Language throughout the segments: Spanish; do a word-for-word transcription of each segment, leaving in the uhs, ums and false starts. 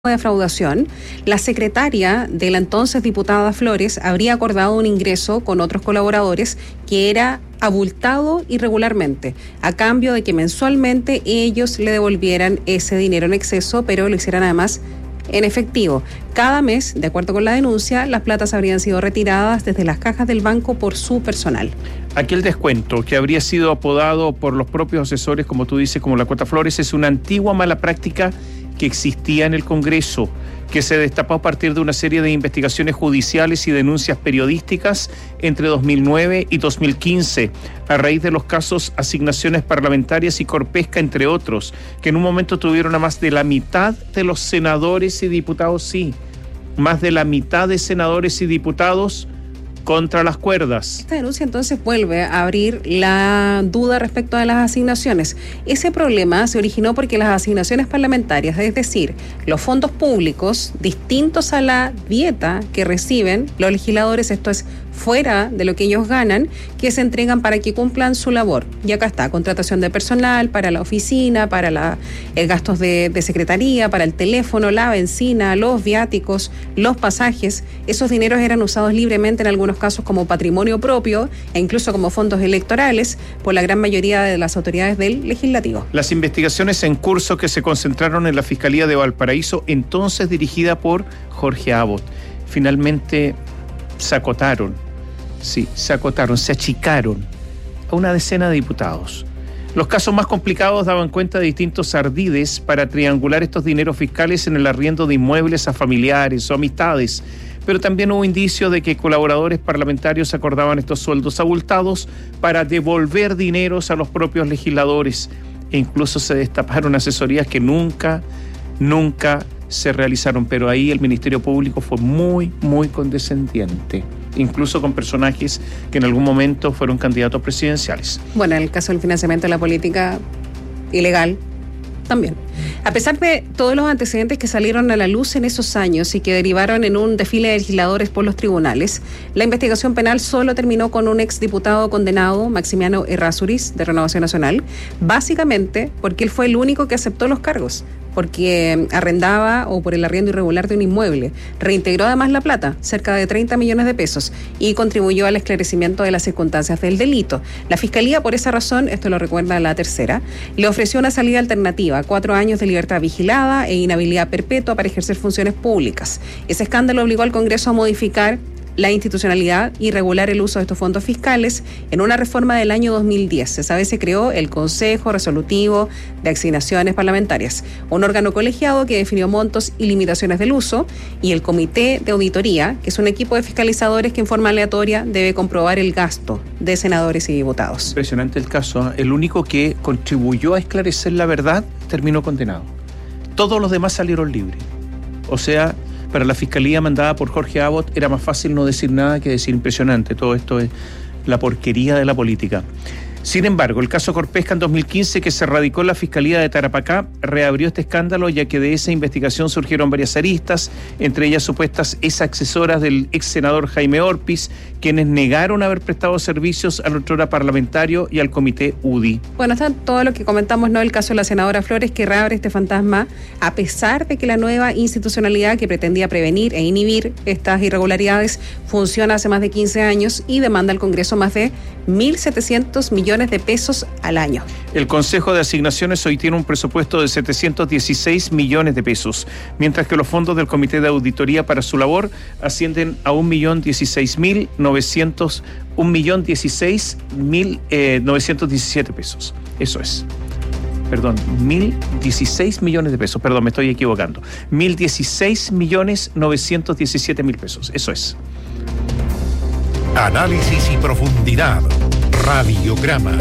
de defraudación, la secretaria de la entonces diputada Flores habría acordado un ingreso con otros colaboradores que era abultado irregularmente, a cambio de que mensualmente ellos le devolvieran ese dinero en exceso, pero lo hicieran además en efectivo. Cada mes, de acuerdo con la denuncia, las platas habrían sido retiradas desde las cajas del banco por su personal. Aquel descuento que habría sido apodado por los propios asesores, como tú dices, como la cuota Flores, es una antigua mala práctica que existía en el Congreso, que se destapó a partir de una serie de investigaciones judiciales y denuncias periodísticas entre dos mil nueve y dos mil quince, a raíz de los casos asignaciones parlamentarias y Corpesca, entre otros, que en un momento tuvieron a más de la mitad de los senadores y diputados, sí, más de la mitad de senadores y diputados contra las cuerdas. Esta denuncia entonces vuelve a abrir la duda respecto a las asignaciones. Ese problema se originó porque las asignaciones parlamentarias, es decir, los fondos públicos distintos a la dieta que reciben los legisladores, esto es fuera de lo que ellos ganan, que se entregan para que cumplan su labor. Y acá está, contratación de personal para la oficina, para la, el gastos de, de secretaría, para el teléfono, la benzina, los viáticos, los pasajes. Esos dineros eran usados libremente en algunos casos como patrimonio propio e incluso como fondos electorales por la gran mayoría de las autoridades del legislativo. Las investigaciones en curso que se concentraron en la Fiscalía de Valparaíso, entonces dirigida por Jorge Abbott, finalmente se acotaron, sí, se acotaron, se achicaron a una decena de diputados. Los casos más complicados daban cuenta de distintos ardides para triangular estos dineros fiscales en el arriendo de inmuebles a familiares o amistades, pero también hubo indicios de que colaboradores parlamentarios acordaban estos sueldos abultados para devolver dineros a los propios legisladores, e incluso se destaparon asesorías que nunca, nunca se realizaron, pero ahí el Ministerio Público fue muy, muy condescendiente, incluso con personajes que en algún momento fueron candidatos presidenciales. Bueno, en el caso del financiamiento de la política ilegal, también. A pesar de todos los antecedentes que salieron a la luz en esos años y que derivaron en un desfile de legisladores por los tribunales, la investigación penal solo terminó con un exdiputado condenado, Maximiano Errázuriz, de Renovación Nacional, básicamente porque él fue el único que aceptó los cargos, porque arrendaba o por el arriendo irregular de un inmueble. Reintegró además la plata, cerca de treinta millones de pesos, y contribuyó al esclarecimiento de las circunstancias del delito. La Fiscalía, por esa razón, esto lo recuerda la tercera, le ofreció una salida alternativa, cuatro años de libertad vigilada e inhabilidad perpetua para ejercer funciones públicas. Ese escándalo obligó al Congreso a modificar la institucionalidad y regular el uso de estos fondos fiscales en una reforma del año dos mil diez. Se sabe, se creó el Consejo Resolutivo de Asignaciones Parlamentarias, un órgano colegiado que definió montos y limitaciones del uso, y el Comité de Auditoría, que es un equipo de fiscalizadores que en forma aleatoria debe comprobar el gasto de senadores y diputados. Impresionante el caso. El único que contribuyó a esclarecer la verdad terminó condenado. Todos los demás salieron libres. O sea, para la Fiscalía mandada por Jorge Abbott era más fácil no decir nada que decir impresionante. Todo esto es la porquería de la política. Sin embargo, el caso Corpesca en dos mil quince, que se radicó en la Fiscalía de Tarapacá, reabrió este escándalo, ya que de esa investigación surgieron varias aristas, entre ellas supuestas ex asesoras del ex senador Jaime Orpiz, quienes negaron haber prestado servicios al otrora parlamentario y al comité U D I. Bueno, está todo lo que comentamos, ¿no? El caso de la senadora Flores, que reabre este fantasma, a pesar de que la nueva institucionalidad que pretendía prevenir e inhibir estas irregularidades funciona hace más de quince años y demanda al Congreso más de mil setecientos millones de pesos al año. El Consejo de Asignaciones hoy tiene un presupuesto de setecientos dieciséis millones de pesos, mientras que los fondos del Comité de Auditoría para su labor ascienden a un millón dieciséis mil novecientos, un millón dieciséis mil novecientos diecisiete pesos. Eso es. Perdón, mil dieciséis millones de pesos. Perdón, me estoy equivocando. Mil dieciséis millones novecientos diecisiete mil pesos. Eso es. Análisis y profundidad. Radiograma.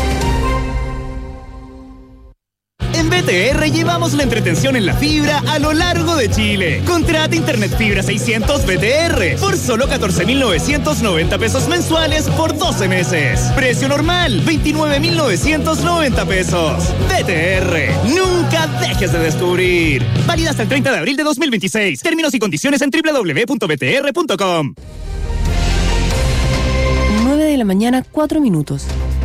En B T R llevamos la entretención en la fibra a lo largo de Chile. Contrata Internet Fibra seiscientos B T R por solo catorce mil novecientos noventa pesos mensuales por doce meses. Precio normal, veintinueve mil novecientos noventa pesos. B T R, nunca dejes de descubrir. Válida hasta el treinta de abril de dos mil veintiséis. Términos y condiciones en doble u doble u doble u punto b t r punto com. nueve de la mañana, cuatro minutos.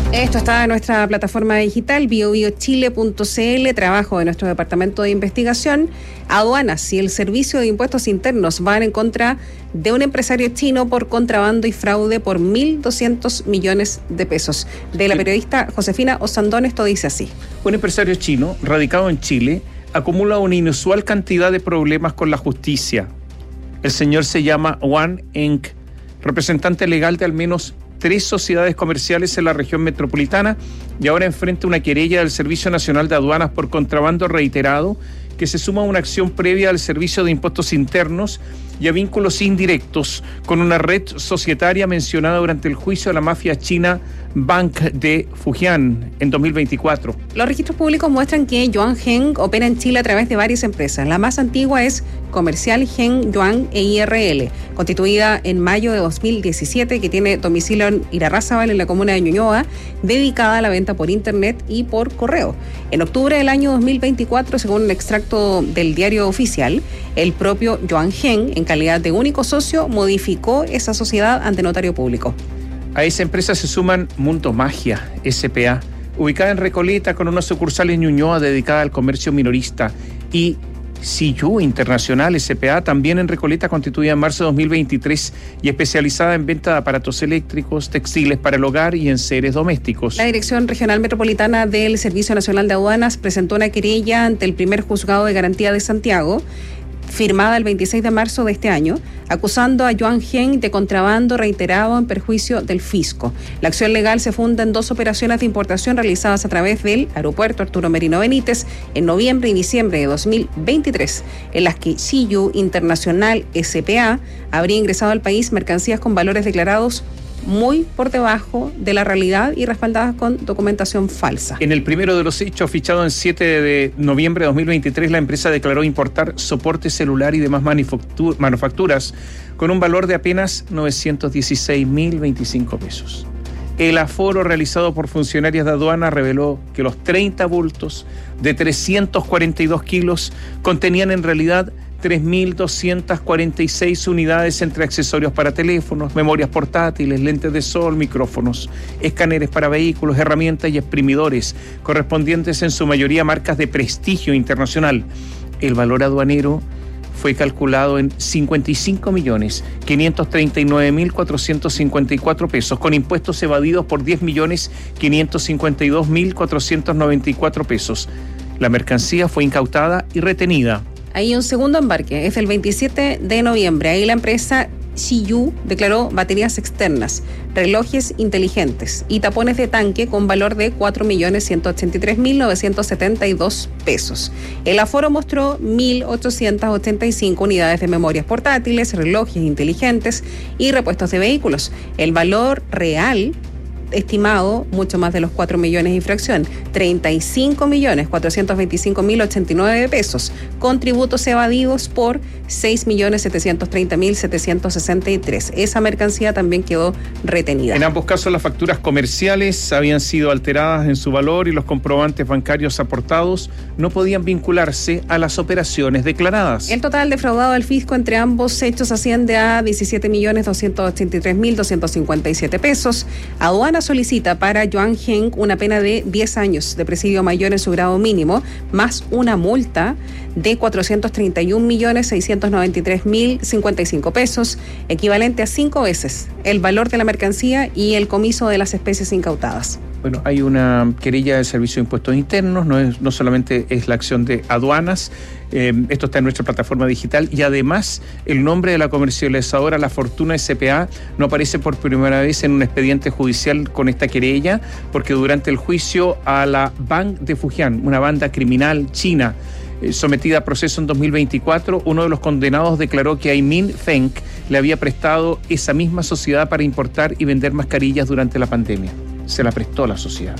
Esto está en nuestra plataforma digital bio bio chile punto c l, trabajo de nuestro departamento de investigación. Aduanas y el Servicio de Impuestos Internos van en contra de un empresario chino por contrabando y fraude por mil doscientos millones de pesos. De la periodista Josefina Osandón, esto dice así. Un empresario chino radicado en Chile acumula una inusual cantidad de problemas con la justicia. El señor se llama Wang Eng, representante legal de al menos tres sociedades comerciales en la región metropolitana y ahora enfrenta una querella del Servicio Nacional de Aduanas por contrabando reiterado que se suma a una acción previa al Servicio de Impuestos Internos y a vínculos indirectos con una red societaria mencionada durante el juicio de la mafia china Bank de Fujian en dos mil veinticuatro. Los registros públicos muestran que Yuan Heng opera en Chile a través de varias empresas. La más antigua es Comercial Heng Yuan e I R L, constituida en mayo de dos mil diecisiete, que tiene domicilio en Irarrázaval, en la comuna de Ñuñoa, dedicada a la venta por internet y por correo. En octubre del año dos mil veinticuatro, según un extracto del Diario Oficial, el propio Yuan Heng, en calidad de único socio, modificó esa sociedad ante notario público. A esa empresa se suman Mundo Magia, S P A, ubicada en Recoleta con una sucursal en Ñuñoa dedicada al comercio minorista, y Siyu Internacional, S P A, también en Recoleta, constituida en marzo de dos mil veintitrés y especializada en venta de aparatos eléctricos, textiles para el hogar y enseres domésticos. La Dirección Regional Metropolitana del Servicio Nacional de Aduanas presentó una querella ante el primer juzgado de garantía de Santiago, firmada el veintiséis de marzo de este año, acusando a Yuan Heng de contrabando reiterado en perjuicio del fisco. La acción legal se funda en dos operaciones de importación realizadas a través del aeropuerto Arturo Merino Benítez en noviembre y diciembre de dos mil veintitrés, en las que Siyu Internacional S P A habría ingresado al país mercancías con valores declarados muy por debajo de la realidad y respaldadas con documentación falsa. En el primero de los hechos, fichado en siete de noviembre de dos mil veintitrés, la empresa declaró importar soporte celular y demás manufacturas con un valor de apenas novecientos dieciséis mil veinticinco pesos. El aforo realizado por funcionarias de aduana reveló que los treinta bultos de trescientos cuarenta y dos kilos contenían en realidad tres mil doscientas cuarenta y seis unidades entre accesorios para teléfonos, memorias portátiles, lentes de sol, micrófonos, escáneres para vehículos, herramientas y exprimidores, correspondientes en su mayoría a marcas de prestigio internacional. El valor aduanero fue calculado en cincuenta y cinco millones quinientos treinta y nueve mil cuatrocientos cincuenta y cuatro pesos, con impuestos evadidos por diez millones quinientos cincuenta y dos mil cuatrocientos noventa y cuatro pesos. La mercancía fue incautada y retenida. Hay un segundo embarque, es el veintisiete de noviembre. Ahí la empresa Siyu declaró baterías externas, relojes inteligentes y tapones de tanque con valor de cuatro millones ciento ochenta y tres mil novecientos setenta y dos pesos. El aforo mostró mil ochocientas ochenta y cinco unidades de memorias portátiles, relojes inteligentes y repuestos de vehículos. El valor real estimado mucho más de los cuatro millones y fracción, treinta y cinco millones cuatrocientos veinticinco mil ochenta y nueve pesos, con tributos evadidos por seis millones setecientos treinta mil setecientos sesenta y tres. Esa mercancía también quedó retenida. En ambos casos, las facturas comerciales habían sido alteradas en su valor y los comprobantes bancarios aportados no podían vincularse a las operaciones declaradas. El total defraudado al fisco entre ambos hechos asciende a diecisiete millones doscientos ochenta y tres mil doscientos cincuenta y siete pesos. Aduana solicita para Yuan Heng una pena de diez años de presidio mayor en su grado mínimo, más una multa de cuatrocientos treinta y un millones seiscientos noventa y tres mil cincuenta y cinco pesos, equivalente a cinco veces el valor de la mercancía y el comiso de las especies incautadas. Bueno, hay una querella del Servicio de Impuestos Internos, no, es, no solamente es la acción de aduanas, eh, esto está en nuestra plataforma digital, y además el nombre de la comercializadora La Fortuna S P A no aparece por primera vez en un expediente judicial con esta querella, porque durante el juicio a la Bank de Fujian, una banda criminal china, eh, sometida a proceso en dos mil veinticuatro, uno de los condenados declaró que Aimin Feng le había prestado esa misma sociedad para importar y vender mascarillas durante la pandemia. Se la prestó la sociedad.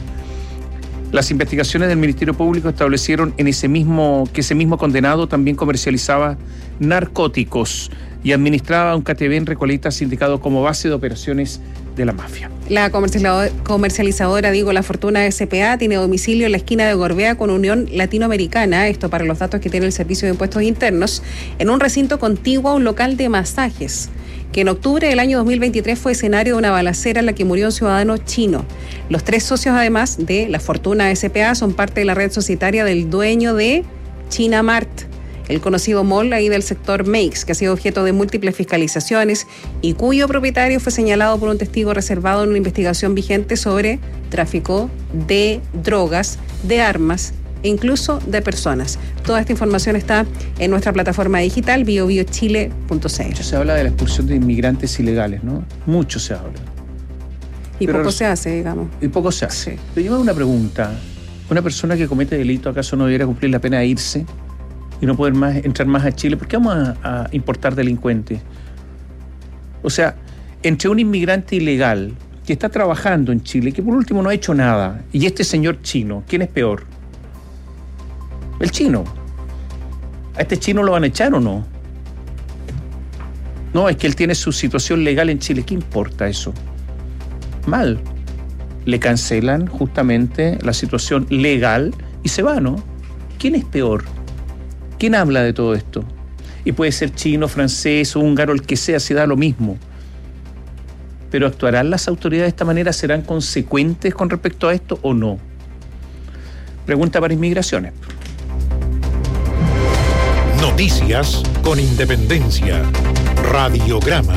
Las investigaciones del Ministerio Público establecieron en ese mismo, que ese mismo condenado también comercializaba narcóticos y administraba un K T B en Recoleta sindicado como base de operaciones de la mafia. La comercializadora, digo, La Fortuna S P A tiene domicilio en la esquina de Gorbea con Unión Latinoamericana, esto para los datos que tiene el Servicio de Impuestos Internos, en un recinto contiguo a un local de masajes que en octubre del año dos mil veintitrés fue escenario de una balacera en la que murió un ciudadano chino. Los tres socios, además de la Fortuna S P A, son parte de la red societaria del dueño de China Mart, el conocido mall ahí del sector Meix, que ha sido objeto de múltiples fiscalizaciones y cuyo propietario fue señalado por un testigo reservado en una investigación vigente sobre tráfico de drogas, de armas e incluso de personas. Toda esta información está en nuestra plataforma digital bio bio chile punto c l. Mucho se habla de la expulsión de inmigrantes ilegales, ¿no? Mucho se habla. Y Pero poco se hace, digamos. Y poco se hace. Sí. Pero yo me hago una pregunta. ¿Una persona que comete delito acaso no debería cumplir la pena de irse y no poder más entrar más a Chile? ¿Por qué vamos a, a importar delincuentes? O sea, entre un inmigrante ilegal que está trabajando en Chile, que por último no ha hecho nada, y este señor chino, ¿quién es peor? El chino. ¿A este chino lo van a echar o no? No, es que él tiene su situación legal en Chile. ¿Qué importa eso? Mal. Le cancelan justamente la situación legal y se va, ¿no? ¿Quién es peor? ¿Quién habla de todo esto? Y puede ser chino, francés, húngaro, el que sea, se da lo mismo. Pero ¿actuarán las autoridades de esta manera? ¿Serán consecuentes con respecto a esto o no? Pregunta para Inmigraciones. Noticias con independencia. Radiograma.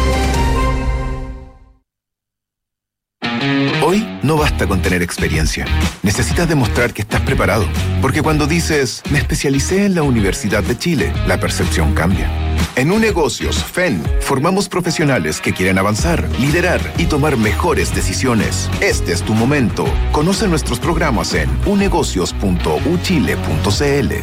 Hoy no basta con tener experiencia. Necesitas demostrar que estás preparado. Porque cuando dices, me especialicé en la Universidad de Chile, la percepción cambia. En UNegocios F E N formamos profesionales que quieren avanzar, liderar y tomar mejores decisiones. Este es tu momento. Conoce nuestros programas en u negocios punto u chile punto c l.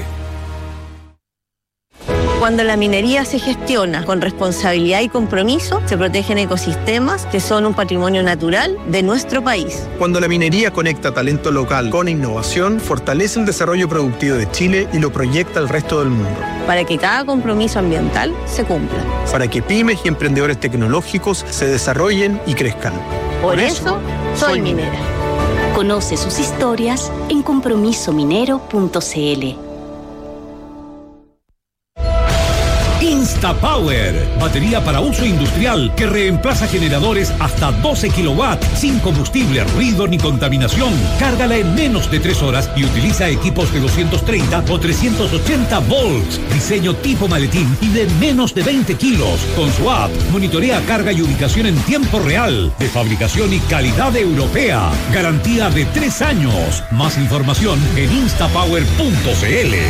Cuando la minería se gestiona con responsabilidad y compromiso, se protegen ecosistemas que son un patrimonio natural de nuestro país. Cuando la minería conecta talento local con innovación, fortalece el desarrollo productivo de Chile y lo proyecta al resto del mundo. Para que cada compromiso ambiental se cumpla. Para que pymes y emprendedores tecnológicos se desarrollen y crezcan. Por, Por eso, eso, soy minera. Conoce sus historias en compromiso minero punto c l. InstaPower, batería para uso industrial que reemplaza generadores hasta doce kilowatts, sin combustible, ruido ni contaminación. Cárgala en menos de tres horas y utiliza equipos de doscientos treinta o trescientos ochenta volts. Diseño tipo maletín y de menos de veinte kilos. Con su app, monitorea carga y ubicación en tiempo real, de fabricación y calidad europea. Garantía de tres años. Más información en instapower punto c l.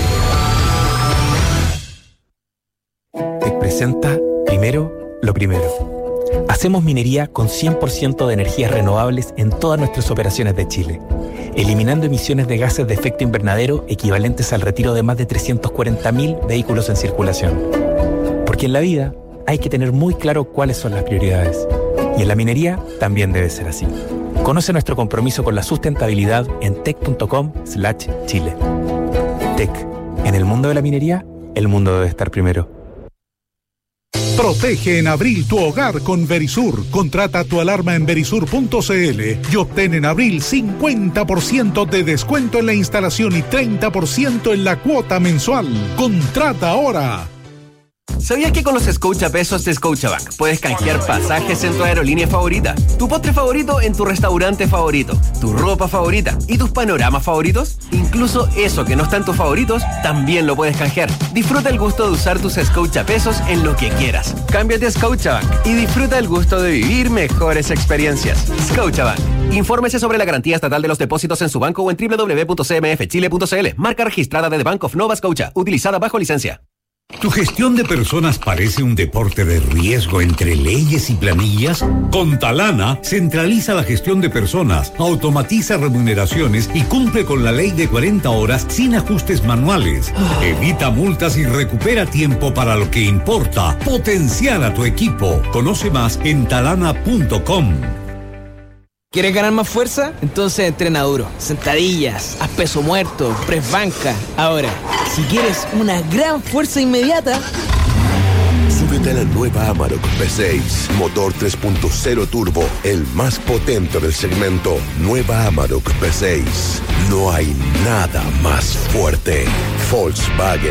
Presenta Primero lo Primero. Hacemos minería con cien por ciento de energías renovables en todas nuestras operaciones de Chile, eliminando emisiones de gases de efecto invernadero equivalentes al retiro de más de trescientos cuarenta mil vehículos en circulación. Porque en la vida hay que tener muy claro cuáles son las prioridades. Y en la minería también debe ser así. Conoce nuestro compromiso con la sustentabilidad en tec punto com slash chile. Tec. En el mundo de la minería, el mundo debe estar primero. Protege en abril tu hogar con Verisur. Contrata tu alarma en verisur punto c l y obtén en abril cincuenta por ciento de descuento en la instalación y treinta por ciento en la cuota mensual. Contrata ahora. ¿Sabías que con los Scotiapesos de Scotiabank puedes canjear pasajes en tu aerolínea favorita, tu postre favorito en tu restaurante favorito, tu ropa favorita y tus panoramas favoritos? Incluso eso que no está en tus favoritos, también lo puedes canjear. Disfruta el gusto de usar tus Scotiapesos en lo que quieras. Cámbiate a Scotiabank y disfruta el gusto de vivir mejores experiencias. Scotiabank. Infórmese sobre la garantía estatal de los depósitos en su banco o en doble u doble u doble u punto c m f chile punto c l. Marca registrada de The Bank of Nova Scotia, utilizada bajo licencia. ¿Tu gestión de personas parece un deporte de riesgo entre leyes y planillas? Con Talana, centraliza la gestión de personas, automatiza remuneraciones y cumple con la ley de cuarenta horas sin ajustes manuales. Evita multas y recupera tiempo para lo que importa. Potenciar a tu equipo. Conoce más en talana punto com. ¿Quieres ganar más fuerza? Entonces entrena duro. Sentadillas, haz peso muerto, press banca. Ahora, si quieres una gran fuerza inmediata, súbete a la nueva Amarok V seis. Motor tres punto cero turbo, el más potente del segmento. Nueva Amarok V seis. No hay nada más fuerte. Volkswagen.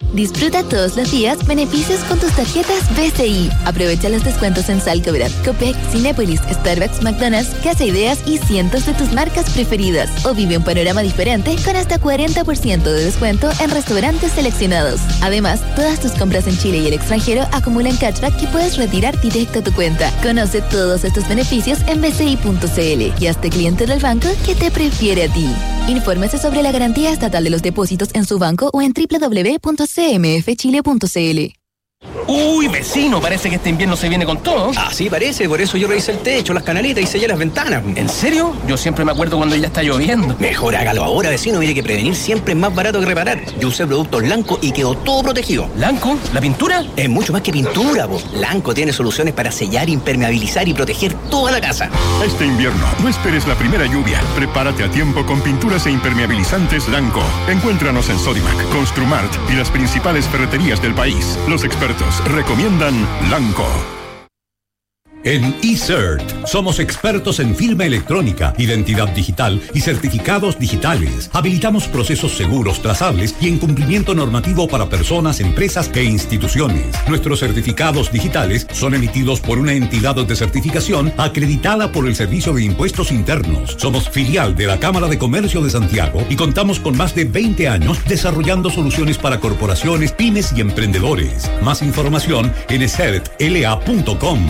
Disfruta todos los días beneficios con tus tarjetas B C I. Aprovecha los descuentos en Salcobra, Copec, Cinépolis, Starbucks, McDonald's, Casa Ideas y cientos de tus marcas preferidas. O vive un panorama diferente con hasta cuarenta por ciento de descuento en restaurantes seleccionados. Además, todas tus compras en Chile y el extranjero acumulan cashback que puedes retirar directo a tu cuenta. Conoce todos estos beneficios en b c i punto c l y hazte cliente del banco que te prefiere a ti. Infórmese sobre la garantía estatal de los depósitos en su banco o en w w w punto c m f chile punto c l. Uy, vecino, parece que este invierno se viene con todo. Así parece, por eso yo revisé el techo, las canaletas y sellé las ventanas. ¿En serio? Yo siempre me acuerdo cuando ya está lloviendo. Mejor hágalo ahora, vecino, mire que prevenir siempre es más barato que reparar. Yo usé productos Lanco y quedó todo protegido. ¿Lanco? ¿La pintura? Es mucho más que pintura, po. Lanco tiene soluciones para sellar, impermeabilizar y proteger toda la casa. Este invierno, no esperes la primera lluvia. Prepárate a tiempo con pinturas e impermeabilizantes Lanco. Encuéntranos en Sodimac, Construmart y las principales ferreterías del país. Los expertos recomiendan Lanco. En eCert somos expertos en firma electrónica, identidad digital y certificados digitales. Habilitamos procesos seguros, trazables y en cumplimiento normativo para personas, empresas e instituciones. Nuestros certificados digitales son emitidos por una entidad de certificación acreditada por el Servicio de Impuestos Internos. Somos filial de la Cámara de Comercio de Santiago y contamos con más de veinte años desarrollando soluciones para corporaciones, pymes y emprendedores. Más información en e cert l a punto com.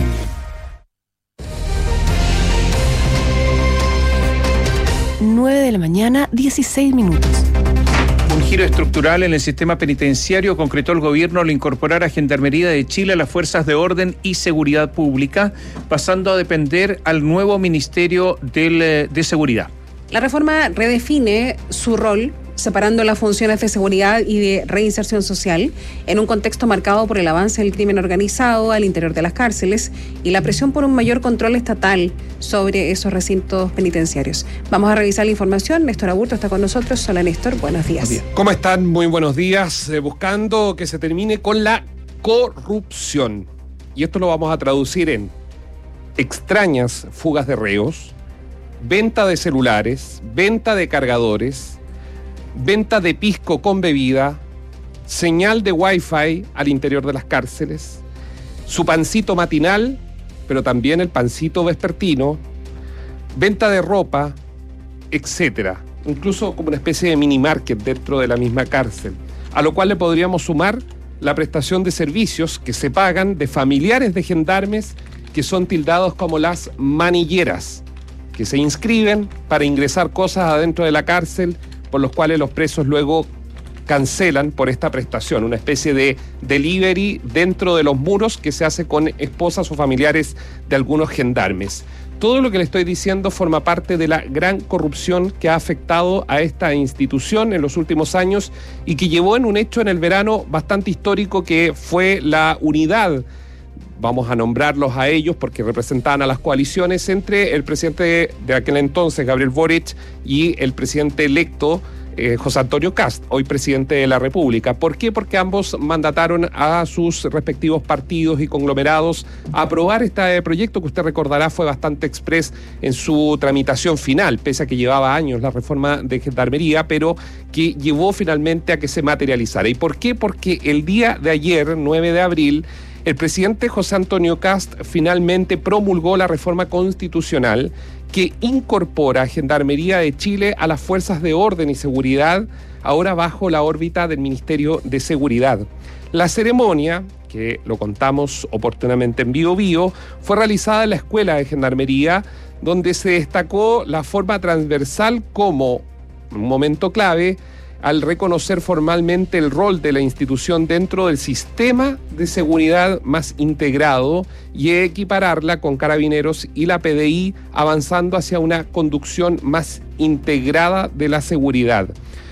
nueve de la mañana, dieciséis minutos. Un giro estructural en el sistema penitenciario concretó el gobierno al incorporar a Gendarmería de Chile a las fuerzas de orden y seguridad pública, pasando a depender al nuevo Ministerio del, de Seguridad. La reforma redefine su rol, separando las funciones de seguridad y de reinserción social en un contexto marcado por el avance del crimen organizado al interior de las cárceles y la presión por un mayor control estatal sobre esos recintos penitenciarios. Vamos a revisar la información. Néstor Aburto está con nosotros. Hola, Néstor, buenos días. ¿Cómo están? Muy buenos días. Eh, buscando que se termine con la corrupción. Y esto lo vamos a traducir en extrañas fugas de reos, venta de celulares, venta de cargadores, venta de pisco con bebida, señal de wifi al interior de las cárceles, su pancito matinal, pero también el pancito vespertino, venta de ropa, etcétera. Incluso como una especie de mini market dentro de la misma cárcel, a lo cual le podríamos sumar la prestación de servicios que se pagan de familiares de gendarmes que son tildados como las manilleras, que se inscriben para ingresar cosas adentro de la cárcel, por los cuales los presos luego cancelan por esta prestación, una especie de delivery dentro de los muros que se hace con esposas o familiares de algunos gendarmes. Todo lo que le estoy diciendo forma parte de la gran corrupción que ha afectado a esta institución en los últimos años y que llevó en un hecho en el verano bastante histórico, que fue la unidad, vamos a nombrarlos a ellos porque representaban a las coaliciones, entre el presidente de aquel entonces, Gabriel Boric, y el presidente electo, eh, José Antonio Kast, hoy presidente de la República. ¿Por qué? Porque ambos mandataron a sus respectivos partidos y conglomerados a aprobar este proyecto que usted recordará fue bastante exprés en su tramitación final, pese a que llevaba años la reforma de Gendarmería, pero que llevó finalmente a que se materializara. ¿Y por qué? Porque el día de ayer, nueve de abril, el presidente José Antonio Kast finalmente promulgó la reforma constitucional que incorpora a Gendarmería de Chile a las fuerzas de orden y seguridad, ahora bajo la órbita del Ministerio de Seguridad. La ceremonia, que lo contamos oportunamente en Bio Bio, fue realizada en la Escuela de Gendarmería, donde se destacó la forma transversal como un momento clave al reconocer formalmente el rol de la institución dentro del sistema de seguridad más integrado y equipararla con Carabineros y la P D I, avanzando hacia una conducción más integrada de la seguridad.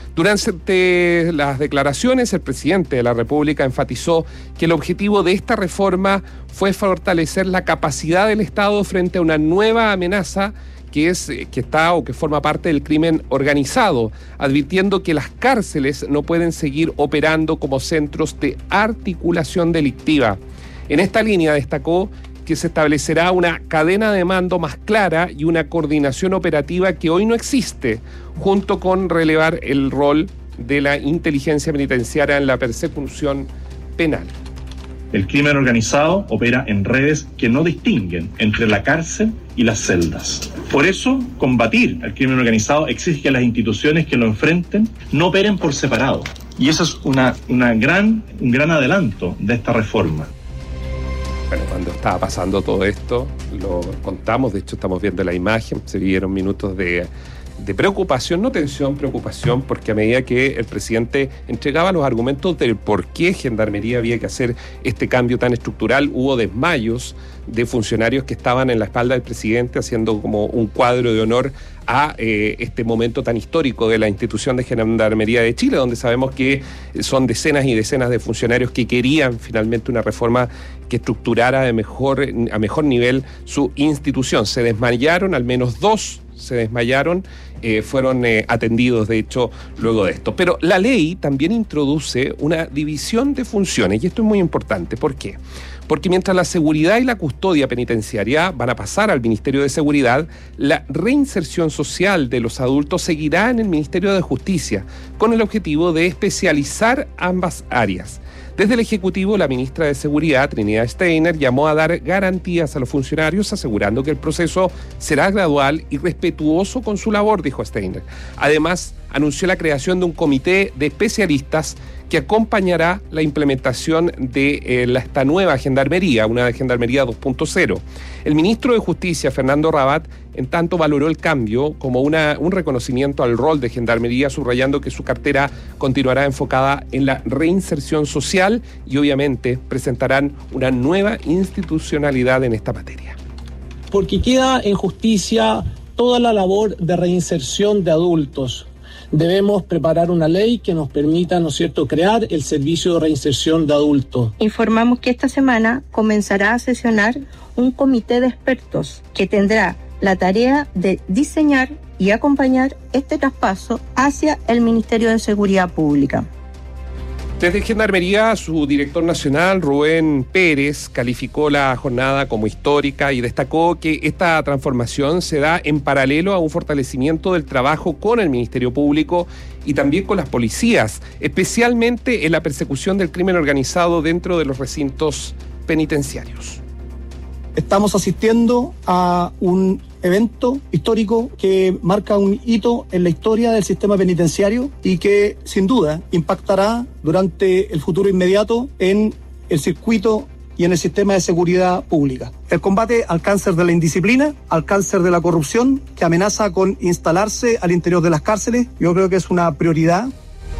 Durante las declaraciones, el presidente de la República enfatizó que el objetivo de esta reforma fue fortalecer la capacidad del Estado frente a una nueva amenaza que es que está o que forma parte del crimen organizado, advirtiendo que las cárceles no pueden seguir operando como centros de articulación delictiva. En esta línea destacó que se establecerá una cadena de mando más clara y una coordinación operativa que hoy no existe, junto con relevar el rol de la inteligencia penitenciaria en la persecución penal. El crimen organizado opera en redes que no distinguen entre la cárcel y las celdas. Por eso, combatir al crimen organizado exige que las instituciones que lo enfrenten no operen por separado. Y eso es una, una gran, un gran adelanto de esta reforma. Bueno, cuando estaba pasando todo esto, lo contamos, de hecho estamos viendo la imagen, se vieron minutos de, de preocupación, no tensión, preocupación, porque a medida que el presidente entregaba los argumentos del por qué Gendarmería había que hacer este cambio tan estructural, hubo desmayos de funcionarios que estaban en la espalda del presidente haciendo como un cuadro de honor a eh, este momento tan histórico de la institución de Gendarmería de Chile, donde sabemos que son decenas y decenas de funcionarios que querían finalmente una reforma que estructurara de mejor, a mejor nivel su institución. Se desmayaron, al menos dos se desmayaron, eh, fueron eh, atendidos, de hecho, luego de esto. Pero la ley también introduce una división de funciones, y esto es muy importante. ¿Por qué? Porque mientras la seguridad y la custodia penitenciaria van a pasar al Ministerio de Seguridad, la reinserción social de los adultos seguirá en el Ministerio de Justicia, con el objetivo de especializar ambas áreas. Desde el Ejecutivo, la ministra de Seguridad, Trinidad Steiner, llamó a dar garantías a los funcionarios, asegurando que el proceso será gradual y respetuoso con su labor, dijo Steiner. Además, anunció la creación de un comité de especialistas que acompañará la implementación de eh, la, esta nueva gendarmería, una gendarmería dos punto cero. El ministro de Justicia, Fernando Rabat, en tanto valoró el cambio como una, un reconocimiento al rol de gendarmería, subrayando que su cartera continuará enfocada en la reinserción social y obviamente presentarán una nueva institucionalidad en esta materia. Porque queda en justicia toda la labor de reinserción de adultos. Debemos preparar una ley que nos permita, ¿no es cierto?, crear el servicio de reinserción de adultos. Informamos que esta semana comenzará a sesionar un comité de expertos que tendrá la tarea de diseñar y acompañar este traspaso hacia el Ministerio de Seguridad Pública. Desde Gendarmería, su director nacional, Rubén Pérez, calificó la jornada como histórica y destacó que esta transformación se da en paralelo a un fortalecimiento del trabajo con el Ministerio Público y también con las policías, especialmente en la persecución del crimen organizado dentro de los recintos penitenciarios. Estamos asistiendo a un evento histórico que marca un hito en la historia del sistema penitenciario y que sin duda impactará durante el futuro inmediato en el circuito y en el sistema de seguridad pública. El combate al cáncer de la indisciplina, al cáncer de la corrupción que amenaza con instalarse al interior de las cárceles, yo creo que es una prioridad.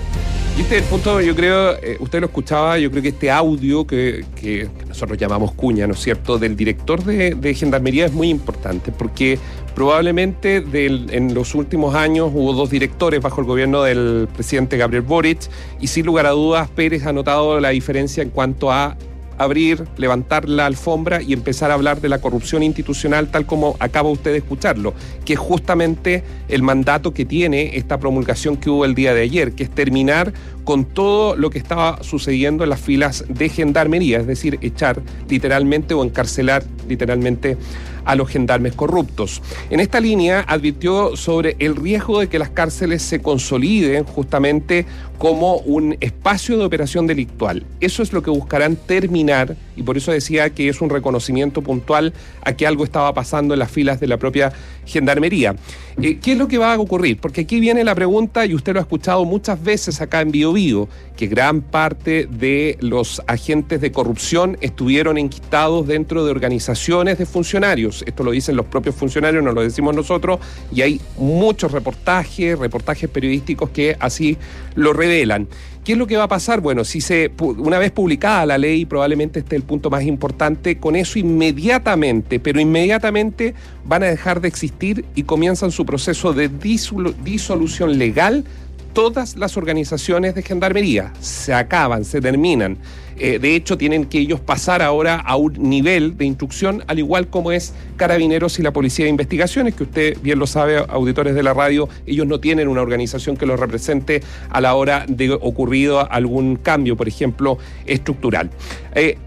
Y este es el punto, yo creo, eh, usted lo escuchaba, yo creo que este audio que, que, que nosotros llamamos cuña, ¿no es cierto?, del director de, de Gendarmería es muy importante porque probablemente del, en los últimos años hubo dos directores bajo el gobierno del presidente Gabriel Boric y sin lugar a dudas Pérez ha notado la diferencia en cuanto a abrir, levantar la alfombra y empezar a hablar de la corrupción institucional tal como acaba usted de escucharlo, que es justamente el mandato que tiene esta promulgación que hubo el día de ayer, que es terminar con todo lo que estaba sucediendo en las filas de Gendarmería, es decir, echar literalmente o encarcelar literalmente a los gendarmes corruptos. En esta línea advirtió sobre el riesgo de que las cárceles se consoliden justamente como un espacio de operación delictual. Eso es lo que buscarán terminar y por eso decía que es un reconocimiento puntual a que algo estaba pasando en las filas de la propia Gendarmería. Eh, ¿Qué es lo que va a ocurrir? Porque aquí viene la pregunta, y usted lo ha escuchado muchas veces acá en Bio Bio, que gran parte de los agentes de corrupción estuvieron enquistados dentro de organizaciones de funcionarios. Esto lo dicen los propios funcionarios, no lo decimos nosotros, y hay muchos reportajes, reportajes periodísticos que así lo revelan. ¿Qué es lo que va a pasar? Bueno, si se una vez publicada la ley, probablemente este es el punto más importante, con eso inmediatamente, pero inmediatamente van a dejar de existir y comienzan su proceso de disolu- disolución legal todas las organizaciones de Gendarmería. Se acaban, se terminan. Eh, de hecho, tienen que ellos pasar ahora a un nivel de instrucción, al igual como es Carabineros y la Policía de Investigaciones, que usted bien lo sabe, auditores de la radio, ellos no tienen una organización que los represente a la hora de ocurrido algún cambio, por ejemplo, estructural. Eh,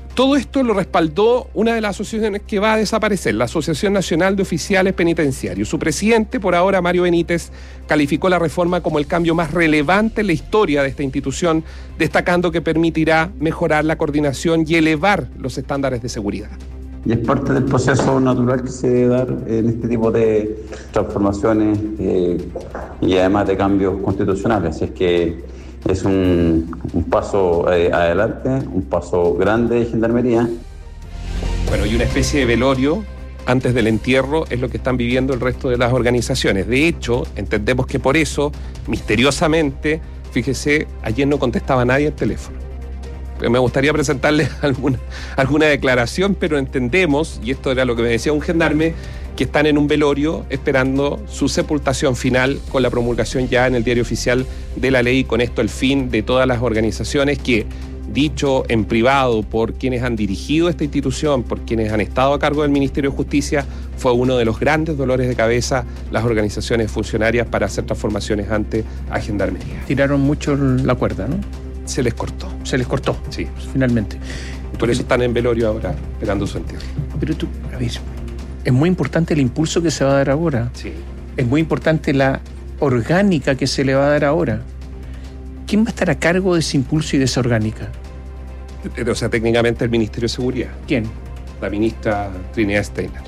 Todo esto lo respaldó una de las asociaciones que va a desaparecer, la Asociación Nacional de Oficiales Penitenciarios. Su presidente, por ahora, Mario Benítez, calificó la reforma como el cambio más relevante en la historia de esta institución, destacando que permitirá mejorar la coordinación y elevar los estándares de seguridad. Y es parte del proceso natural que se debe dar en este tipo de transformaciones eh, y además de cambios constitucionales. Así es que es un, un paso eh, adelante, un paso grande de Gendarmería. Bueno, y una especie de velorio antes del entierro es lo que están viviendo el resto de las organizaciones. De hecho, entendemos que por eso, misteriosamente, fíjese, ayer no contestaba nadie el teléfono. Me gustaría presentarles alguna, alguna declaración, pero entendemos, y esto era lo que me decía un gendarme, que están en un velorio esperando su sepultación final con la promulgación ya en el diario oficial de la ley, y con esto el fin de todas las organizaciones que, dicho en privado por quienes han dirigido esta institución, por quienes han estado a cargo del Ministerio de Justicia, fue uno de los grandes dolores de cabeza las organizaciones funcionarias para hacer transformaciones ante a Gendarmería. Tiraron mucho la cuerda, ¿no? Se les cortó. Se les cortó, sí, finalmente. Por eso están en velorio ahora, esperando su entierro. Pero tú, a ver, es muy importante el impulso que se va a dar ahora. Sí. Es muy importante la orgánica que se le va a dar ahora. ¿Quién va a estar a cargo de ese impulso y de esa orgánica? O sea, técnicamente el Ministerio de Seguridad. ¿Quién? La ministra Trinidad Steiner.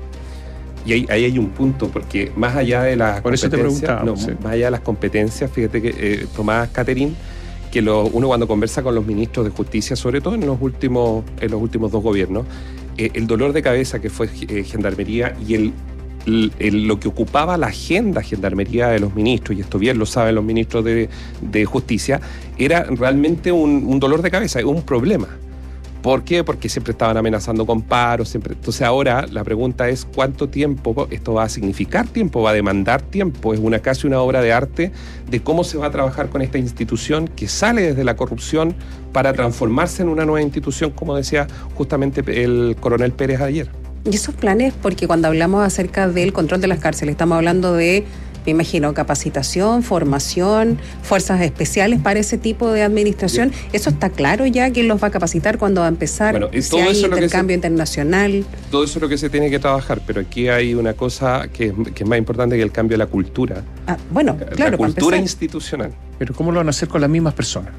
Y ahí, ahí hay un punto, porque más allá de las Por competencias, eso te preguntaba, no, sí. más allá de las competencias, fíjate que eh, Tomás Catherine, que lo, uno cuando conversa con los ministros de Justicia, sobre todo en los últimos, en los últimos dos gobiernos, eh, el dolor de cabeza que fue eh, Gendarmería y el, el, el, lo que ocupaba la agenda Gendarmería de los ministros, y esto bien lo saben los ministros de, de Justicia, era realmente un, un dolor de cabeza, un problema. ¿Por qué? Porque siempre estaban amenazando con paros, siempre. Entonces ahora la pregunta es ¿cuánto tiempo esto va a significar tiempo? ¿Va a demandar tiempo? Es una casi una obra de arte de cómo se va a trabajar con esta institución que sale desde la corrupción para transformarse en una nueva institución, como decía justamente el coronel Pérez ayer. Y esos planes, porque cuando hablamos acerca del control de las cárceles, estamos hablando de, me imagino, capacitación, formación, fuerzas especiales para ese tipo de administración. Bien. ¿Eso está claro ya? ¿Quién los va a capacitar? ¿Cuándo va a empezar? Bueno, si hay eso intercambio se, internacional. Todo eso es lo que se tiene que trabajar, pero aquí hay una cosa que es, que es más importante que el cambio de la cultura. Ah, bueno, claro. La cultura institucional. Pero ¿cómo lo van a hacer con las mismas personas?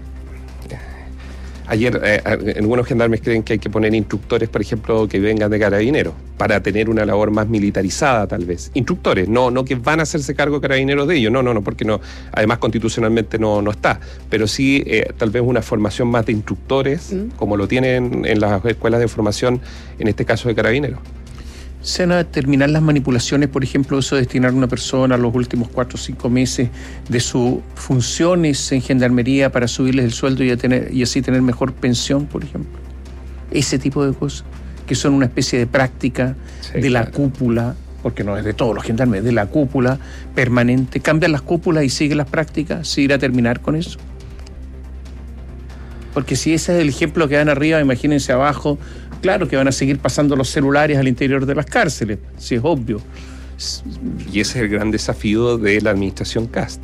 Ayer, eh, algunos gendarmes creen que hay que poner instructores, por ejemplo, que vengan de Carabineros, para tener una labor más militarizada, tal vez. Instructores, no, no que van a hacerse cargo Carabineros de ellos, no, no, no, porque no, además constitucionalmente no, no está, pero sí eh, tal vez una formación más de instructores, ¿Mm? como lo tienen en las escuelas de formación, en este caso de Carabineros. ¿Se van a determinar las manipulaciones, por ejemplo, eso de destinar a una persona los últimos cuatro o cinco meses de sus funciones en Gendarmería para subirles el sueldo y, a tener, y así tener mejor pensión, por ejemplo? Ese tipo de cosas, que son una especie de práctica sí, de la claro. cúpula, porque no es de todos los gendarmes, de la cúpula permanente. Cambian las cúpulas y siguen las prácticas, ¿se irá a terminar con eso? Porque si ese es el ejemplo que dan arriba, imagínense abajo. Claro que van a seguir pasando los celulares al interior de las cárceles, sí, es obvio. Y ese es el gran desafío de la administración Kast.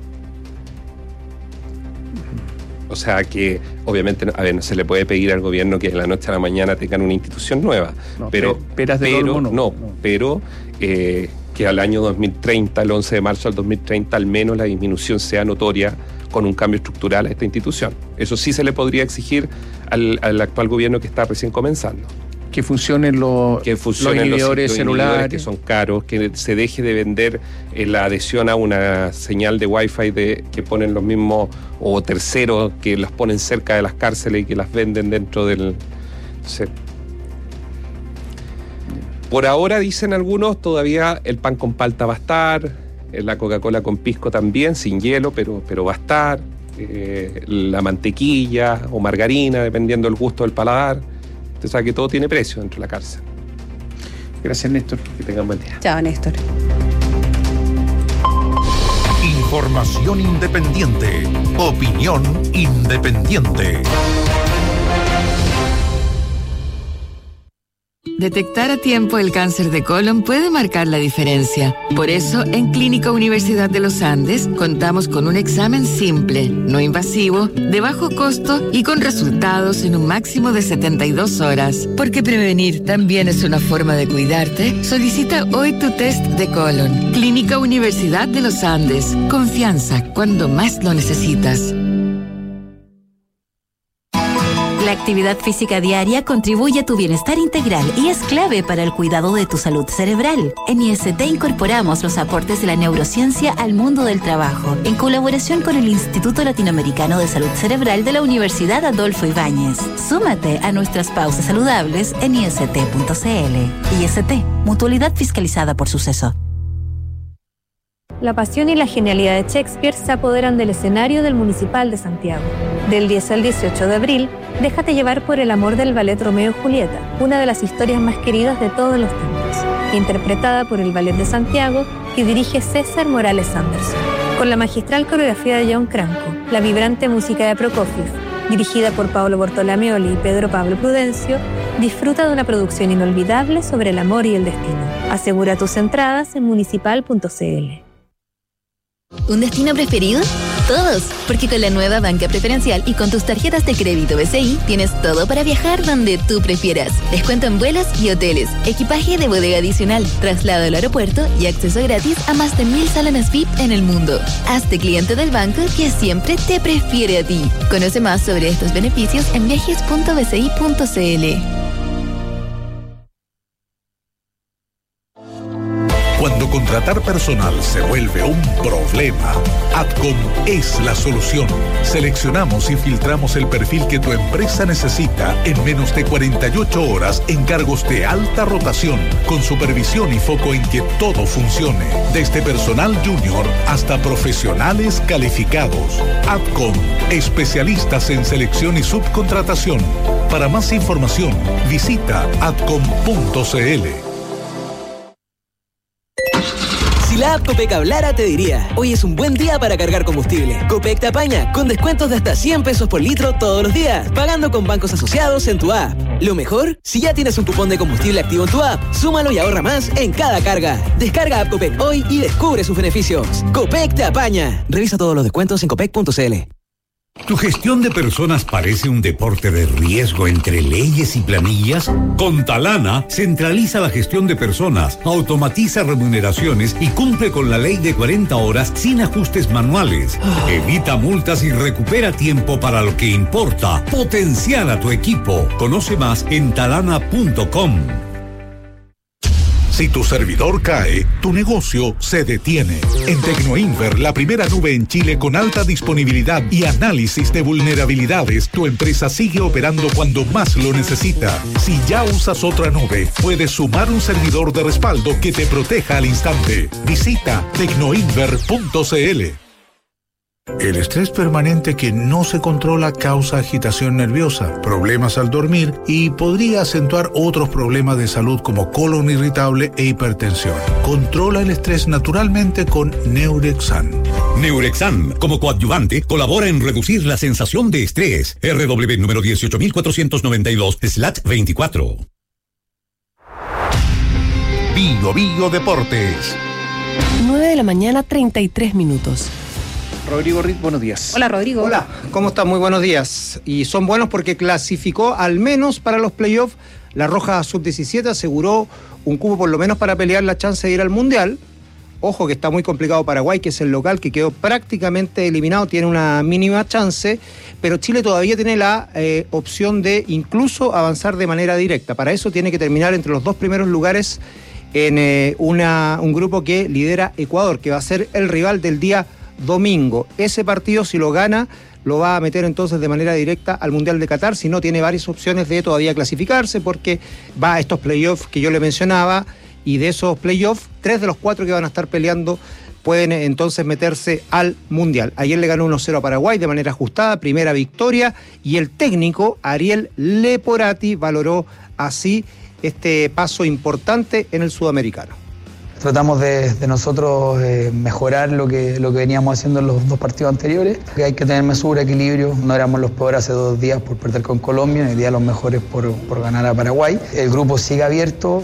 O sea que, obviamente, a ver, no se le puede pedir al gobierno que de la noche a la mañana tengan una institución nueva. No, pero, peras de pero, no, no, no, pero eh, que al año dos mil treinta, el once de marzo del dos mil treinta, al menos la disminución sea notoria con un cambio estructural a esta institución. Eso sí se le podría exigir al, al actual gobierno que está recién comenzando. Que funcionen, lo, que funcionen los inhibidores los, celulares. Inhibidores que son caros, que se deje de vender eh, la adhesión a una señal de Wi-Fi de, que ponen los mismos, o terceros, que las ponen cerca de las cárceles y que las venden dentro del... Sí. Por ahora, dicen algunos, todavía el pan con palta va a estar, la Coca-Cola con pisco también, sin hielo, pero, pero va a estar, eh, la mantequilla o margarina, dependiendo del gusto del paladar. Usted sabe que todo tiene precio dentro de la cárcel. Gracias, Néstor. Que tengan buen día. Chao, Néstor. Información independiente. Opinión independiente. Detectar a tiempo el cáncer de colon puede marcar la diferencia. Por eso, en Clínica Universidad de los Andes contamos con un examen simple, no invasivo, de bajo costo y con resultados en un máximo de setenta y dos horas. Porque prevenir también es una forma de cuidarte. Solicita hoy tu test de colon. Clínica Universidad de los Andes. Confianza cuando más lo necesitas. La actividad física diaria contribuye a tu bienestar integral y es clave para el cuidado de tu salud cerebral. En I S T incorporamos los aportes de la neurociencia al mundo del trabajo, en colaboración con el Instituto Latinoamericano de Salud Cerebral de la Universidad Adolfo Ibáñez. Súmate a nuestras pausas saludables en i s t punto c l. I S T, mutualidad fiscalizada por Suceso. La pasión y la genialidad de Shakespeare se apoderan del escenario del Municipal de Santiago. Del diez al dieciocho de abril, déjate llevar por el amor del ballet Romeo y Julieta, una de las historias más queridas de todos los tiempos, interpretada por el Ballet de Santiago que dirige César Morales Anderson. Con la magistral coreografía de John Cranco, la vibrante música de Prokofiev, dirigida por Paolo Bortolomeoli y Pedro Pablo Prudencio, disfruta de una producción inolvidable sobre el amor y el destino. Asegura tus entradas en municipal punto c l. ¿Un destino preferido? Todos, porque con la nueva banca preferencial y con tus tarjetas de crédito B C I tienes todo para viajar donde tú prefieras. Descuento en vuelos y hoteles, equipaje de bodega adicional, traslado al aeropuerto y acceso gratis a más de mil salones V I P en el mundo. Hazte cliente del banco que siempre te prefiere a ti. Conoce más sobre estos beneficios en viajes punto b c i punto c l. Cuando contratar personal se vuelve un problema, Adcom es la solución. Seleccionamos y filtramos el perfil que tu empresa necesita en menos de cuarenta y ocho horas en cargos de alta rotación, con supervisión y foco en que todo funcione, desde personal junior hasta profesionales calificados. Adcom, especialistas en selección y subcontratación. Para más información, visita adcom punto c l. Si la app Copec hablara, te diría: hoy es un buen día para cargar combustible. Copec te apaña, con descuentos de hasta cien pesos por litro todos los días, pagando con bancos asociados en tu app. Lo mejor, si ya tienes un cupón de combustible activo en tu app, súmalo y ahorra más en cada carga. Descarga app Copec hoy y descubre sus beneficios. Copec te apaña. Revisa todos los descuentos en copec punto c l. ¿Tu gestión de personas parece un deporte de riesgo entre leyes y planillas? Con Talana, centraliza la gestión de personas, automatiza remuneraciones y cumple con la ley de cuarenta horas sin ajustes manuales. Evita multas y recupera tiempo para lo que importa. Potenciar a tu equipo. Conoce más en talana punto com. Si tu servidor cae, tu negocio se detiene. En Tecnoinver, la primera nube en Chile con alta disponibilidad y análisis de vulnerabilidades, tu empresa sigue operando cuando más lo necesita. Si ya usas otra nube, puedes sumar un servidor de respaldo que te proteja al instante. Visita tecnoinver punto c l. El estrés permanente que no se controla causa agitación nerviosa, problemas al dormir y podría acentuar otros problemas de salud como colon irritable e hipertensión. Controla el estrés naturalmente con Neurexan. Neurexan, como coadyuvante, colabora en reducir la sensación de estrés. R W número dieciocho mil cuatrocientos noventa y dos slash veinticuatro. Bio Bio Deportes. nueve de la mañana, treinta y tres minutos. Rodrigo Ritt, buenos días. Hola, Rodrigo. Hola, ¿cómo están? Muy buenos días. Y son buenos porque clasificó al menos para los playoffs. La Roja sub diecisiete aseguró un cupo por lo menos para pelear la chance de ir al Mundial. Ojo que está muy complicado Paraguay, que es el local, que quedó prácticamente eliminado, tiene una mínima chance, pero Chile todavía tiene la eh, opción de incluso avanzar de manera directa. Para eso tiene que terminar entre los dos primeros lugares en eh, una, un grupo que lidera Ecuador, que va a ser el rival del día domingo. Ese partido, si lo gana, lo va a meter entonces de manera directa al Mundial de Qatar. Si no, tiene varias opciones de todavía clasificarse, porque va a estos playoffs que yo le mencionaba, y de esos playoffs, tres de los cuatro que van a estar peleando pueden entonces meterse al Mundial. Ayer le ganó uno cero a Paraguay de manera ajustada, primera victoria, y el técnico Ariel Leporati valoró así este paso importante en el sudamericano. Tratamos de, de nosotros eh, mejorar lo que, lo que veníamos haciendo en los dos partidos anteriores. Que hay que tener mesura, equilibrio. No éramos los peores hace dos días por perder con Colombia, hoy día los mejores por, por ganar a Paraguay. El grupo sigue abierto.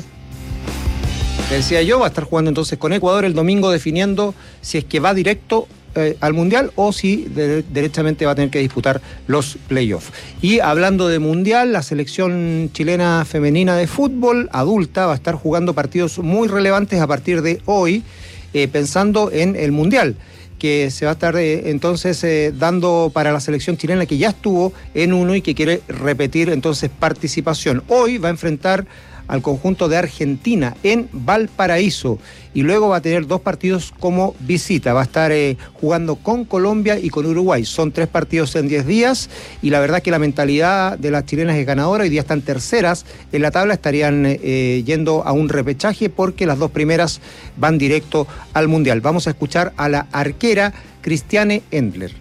Decía yo, va a estar jugando entonces con Ecuador el domingo, definiendo si es que va directo Eh, al Mundial o si de, derechamente va a tener que disputar los playoffs. Y hablando de Mundial, la selección chilena femenina de fútbol adulta va a estar jugando partidos muy relevantes a partir de hoy, eh, pensando en el Mundial, que se va a estar eh, entonces eh, dando para la selección chilena, que ya estuvo en uno y que quiere repetir entonces participación. Hoy va a enfrentar al conjunto de Argentina en Valparaíso y luego va a tener dos partidos como visita. Va a estar eh, jugando con Colombia y con Uruguay. Son tres partidos en diez días y la verdad que la mentalidad de las chilenas es ganadora. Hoy día están terceras en la tabla, estarían eh, yendo a un repechaje porque las dos primeras van directo al Mundial. Vamos a escuchar a la arquera Cristiane Endler.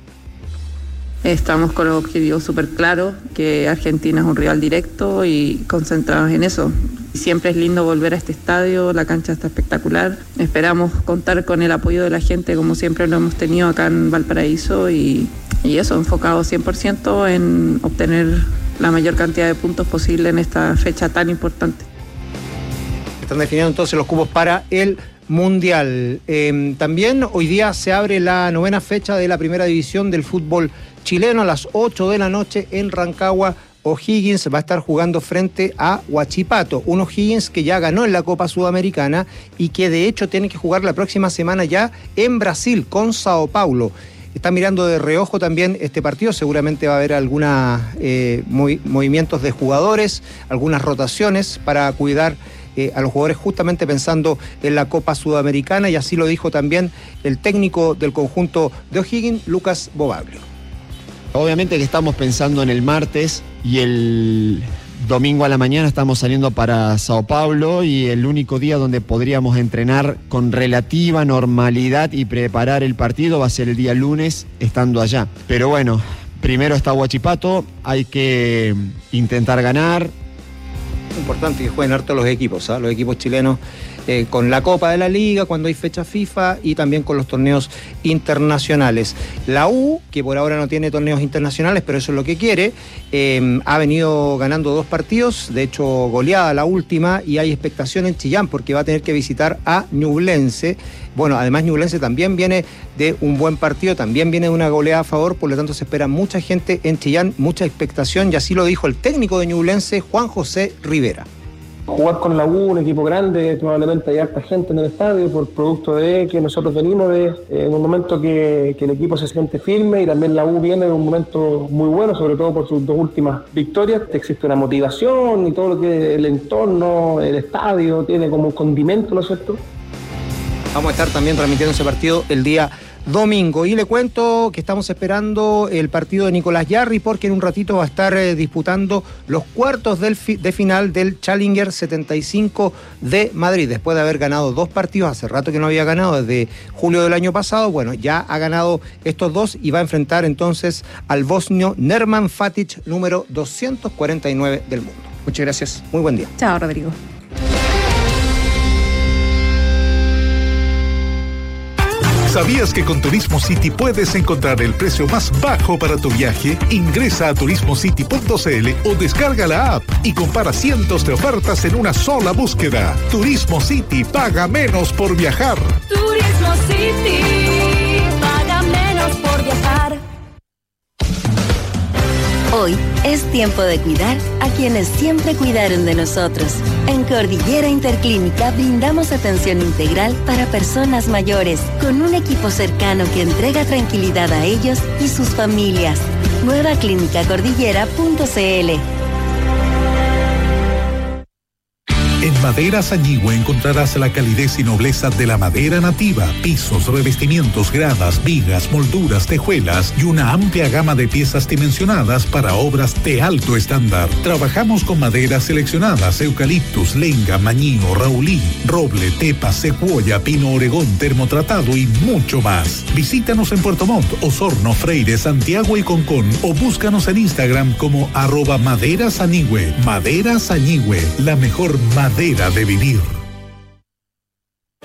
Estamos con los objetivos súper claros, que Argentina es un rival directo y concentrados en eso. Siempre es lindo volver a este estadio, la cancha está espectacular. Esperamos contar con el apoyo de la gente como siempre lo hemos tenido acá en Valparaíso y, y eso, enfocado cien por ciento en obtener la mayor cantidad de puntos posible en esta fecha tan importante. Están definiendo entonces los cupos para el Mundial. Eh, también hoy día se abre la novena fecha de la primera división del fútbol chileno a las ocho de la noche en Rancagua. O'Higgins va a estar jugando frente a Huachipato, un O'Higgins que ya ganó en la Copa Sudamericana y que de hecho tiene que jugar la próxima semana ya en Brasil con Sao Paulo. Está mirando de reojo también este partido, seguramente va a haber algunos eh, movi- movimientos de jugadores, algunas rotaciones para cuidar Eh, a los jugadores justamente pensando en la Copa Sudamericana, y así lo dijo también el técnico del conjunto de O'Higgins, Lucas Bobaglio. Obviamente que estamos pensando en el martes y el domingo a la mañana estamos saliendo para Sao Paulo y el único día donde podríamos entrenar con relativa normalidad y preparar el partido va a ser el día lunes estando allá. Pero bueno, primero está Huachipato, hay que intentar ganar. Importante que jueguen harto los equipos, ¿eh? Los equipos chilenos eh, con la Copa de la Liga, cuando hay fecha FIFA y también con los torneos internacionales. La U, que por ahora no tiene torneos internacionales, pero eso es lo que quiere, eh, ha venido ganando dos partidos, de hecho goleada la última, y hay expectación en Chillán porque va a tener que visitar a Ñublense. Bueno, además Ñublense también viene de un buen partido, también viene de una goleada a favor, por lo tanto se espera mucha gente en Chillán, mucha expectación, y así lo dijo el técnico de Ñublense, Juan José Rivera. Jugar con la U, un equipo grande, probablemente hay harta gente en el estadio, por producto de que nosotros venimos de eh, un momento que, que el equipo se siente firme, y también la U viene de un momento muy bueno, sobre todo por sus dos últimas victorias. Existe una motivación y todo lo que el entorno, el estadio, tiene como un condimento, ¿no es cierto? Vamos a estar también transmitiendo ese partido el día domingo. Y le cuento que estamos esperando el partido de Nicolás Jarry porque en un ratito va a estar eh, disputando los cuartos del fi- de final del Challenger setenta y cinco de Madrid. Después de haber ganado dos partidos, hace rato que no había ganado, desde julio del año pasado, bueno, ya ha ganado estos dos y va a enfrentar entonces al bosnio Nerman Fatic, número doscientos cuarenta y nueve del mundo. Muchas gracias. Muy buen día. Chao, Rodrigo. ¿Sabías que con Turismo City puedes encontrar el precio más bajo para tu viaje? Ingresa a turismo city punto c l o descarga la app y compara cientos de ofertas en una sola búsqueda. Turismo City, paga menos por viajar. Turismo City, paga menos por viajar. Hoy es tiempo de cuidar a quienes siempre cuidaron de nosotros. En Cordillera Interclínica brindamos atención integral para personas mayores, con un equipo cercano que entrega tranquilidad a ellos y sus familias. nueva clínica cordillera punto c l. En Maderas Añigüe encontrarás la calidez y nobleza de la madera nativa, pisos, revestimientos, gradas, vigas, molduras, tejuelas y una amplia gama de piezas dimensionadas para obras de alto estándar. Trabajamos con maderas seleccionadas: eucaliptus, lenga, mañío, raulí, roble, tepa, secuoya, pino oregón, termotratado y mucho más. Visítanos en Puerto Montt, Osorno, Freire, Santiago y Concón, o búscanos en Instagram como arroba Maderas Añigüe. Maderas Añigüe, la mejor madera de vivir.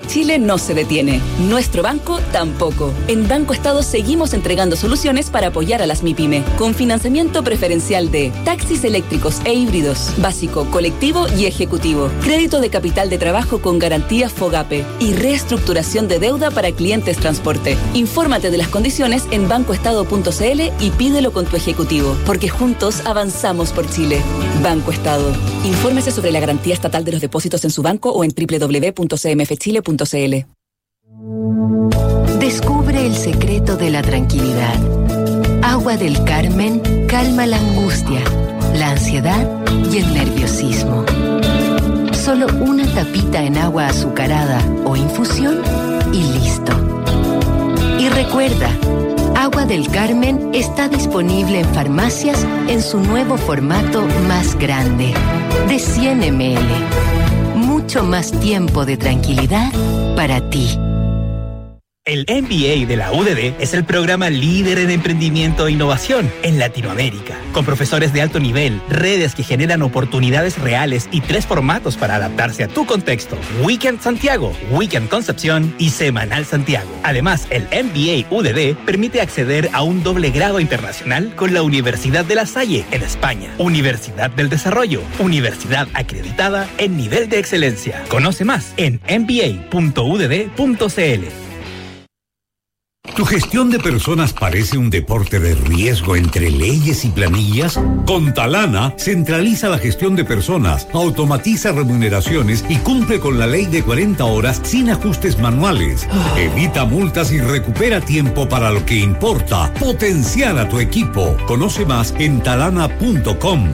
Chile no se detiene. Nuestro banco tampoco. En Banco Estado seguimos entregando soluciones para apoyar a las MIPYME, con financiamiento preferencial de taxis eléctricos e híbridos, básico, colectivo y ejecutivo, crédito de capital de trabajo con garantía FOGAPE y reestructuración de deuda para clientes transporte. Infórmate de las condiciones en banco estado punto c l y pídelo con tu ejecutivo, porque juntos avanzamos por Chile. Banco Estado. Infórmese sobre la garantía estatal de los depósitos en su banco o en doble u doble u doble u punto c m f chile punto c l. Descubre el secreto de la tranquilidad. Agua del Carmen calma la angustia, la ansiedad y el nerviosismo. Solo una tapita en agua azucarada o infusión y listo. Y recuerda, Agua del Carmen está disponible en farmacias en su nuevo formato más grande, de cien mililitros. Mucho más tiempo de tranquilidad para ti. El M B A de la U D D es el programa líder en emprendimiento e innovación en Latinoamérica, con profesores de alto nivel, redes que generan oportunidades reales y tres formatos para adaptarse a tu contexto: Weekend Santiago, Weekend Concepción y Semanal Santiago. Además, el M B A U D D permite acceder a un doble grado internacional con la Universidad de La Salle en España, Universidad del Desarrollo, universidad acreditada en nivel de excelencia. Conoce más en m b a punto u d d punto c l. ¿Tu gestión de personas parece un deporte de riesgo entre leyes y planillas? Con Talana, centraliza la gestión de personas, automatiza remuneraciones y cumple con la ley de cuarenta horas sin ajustes manuales. Evita multas y recupera tiempo para lo que importa: potenciar a tu equipo. Conoce más en talana punto com.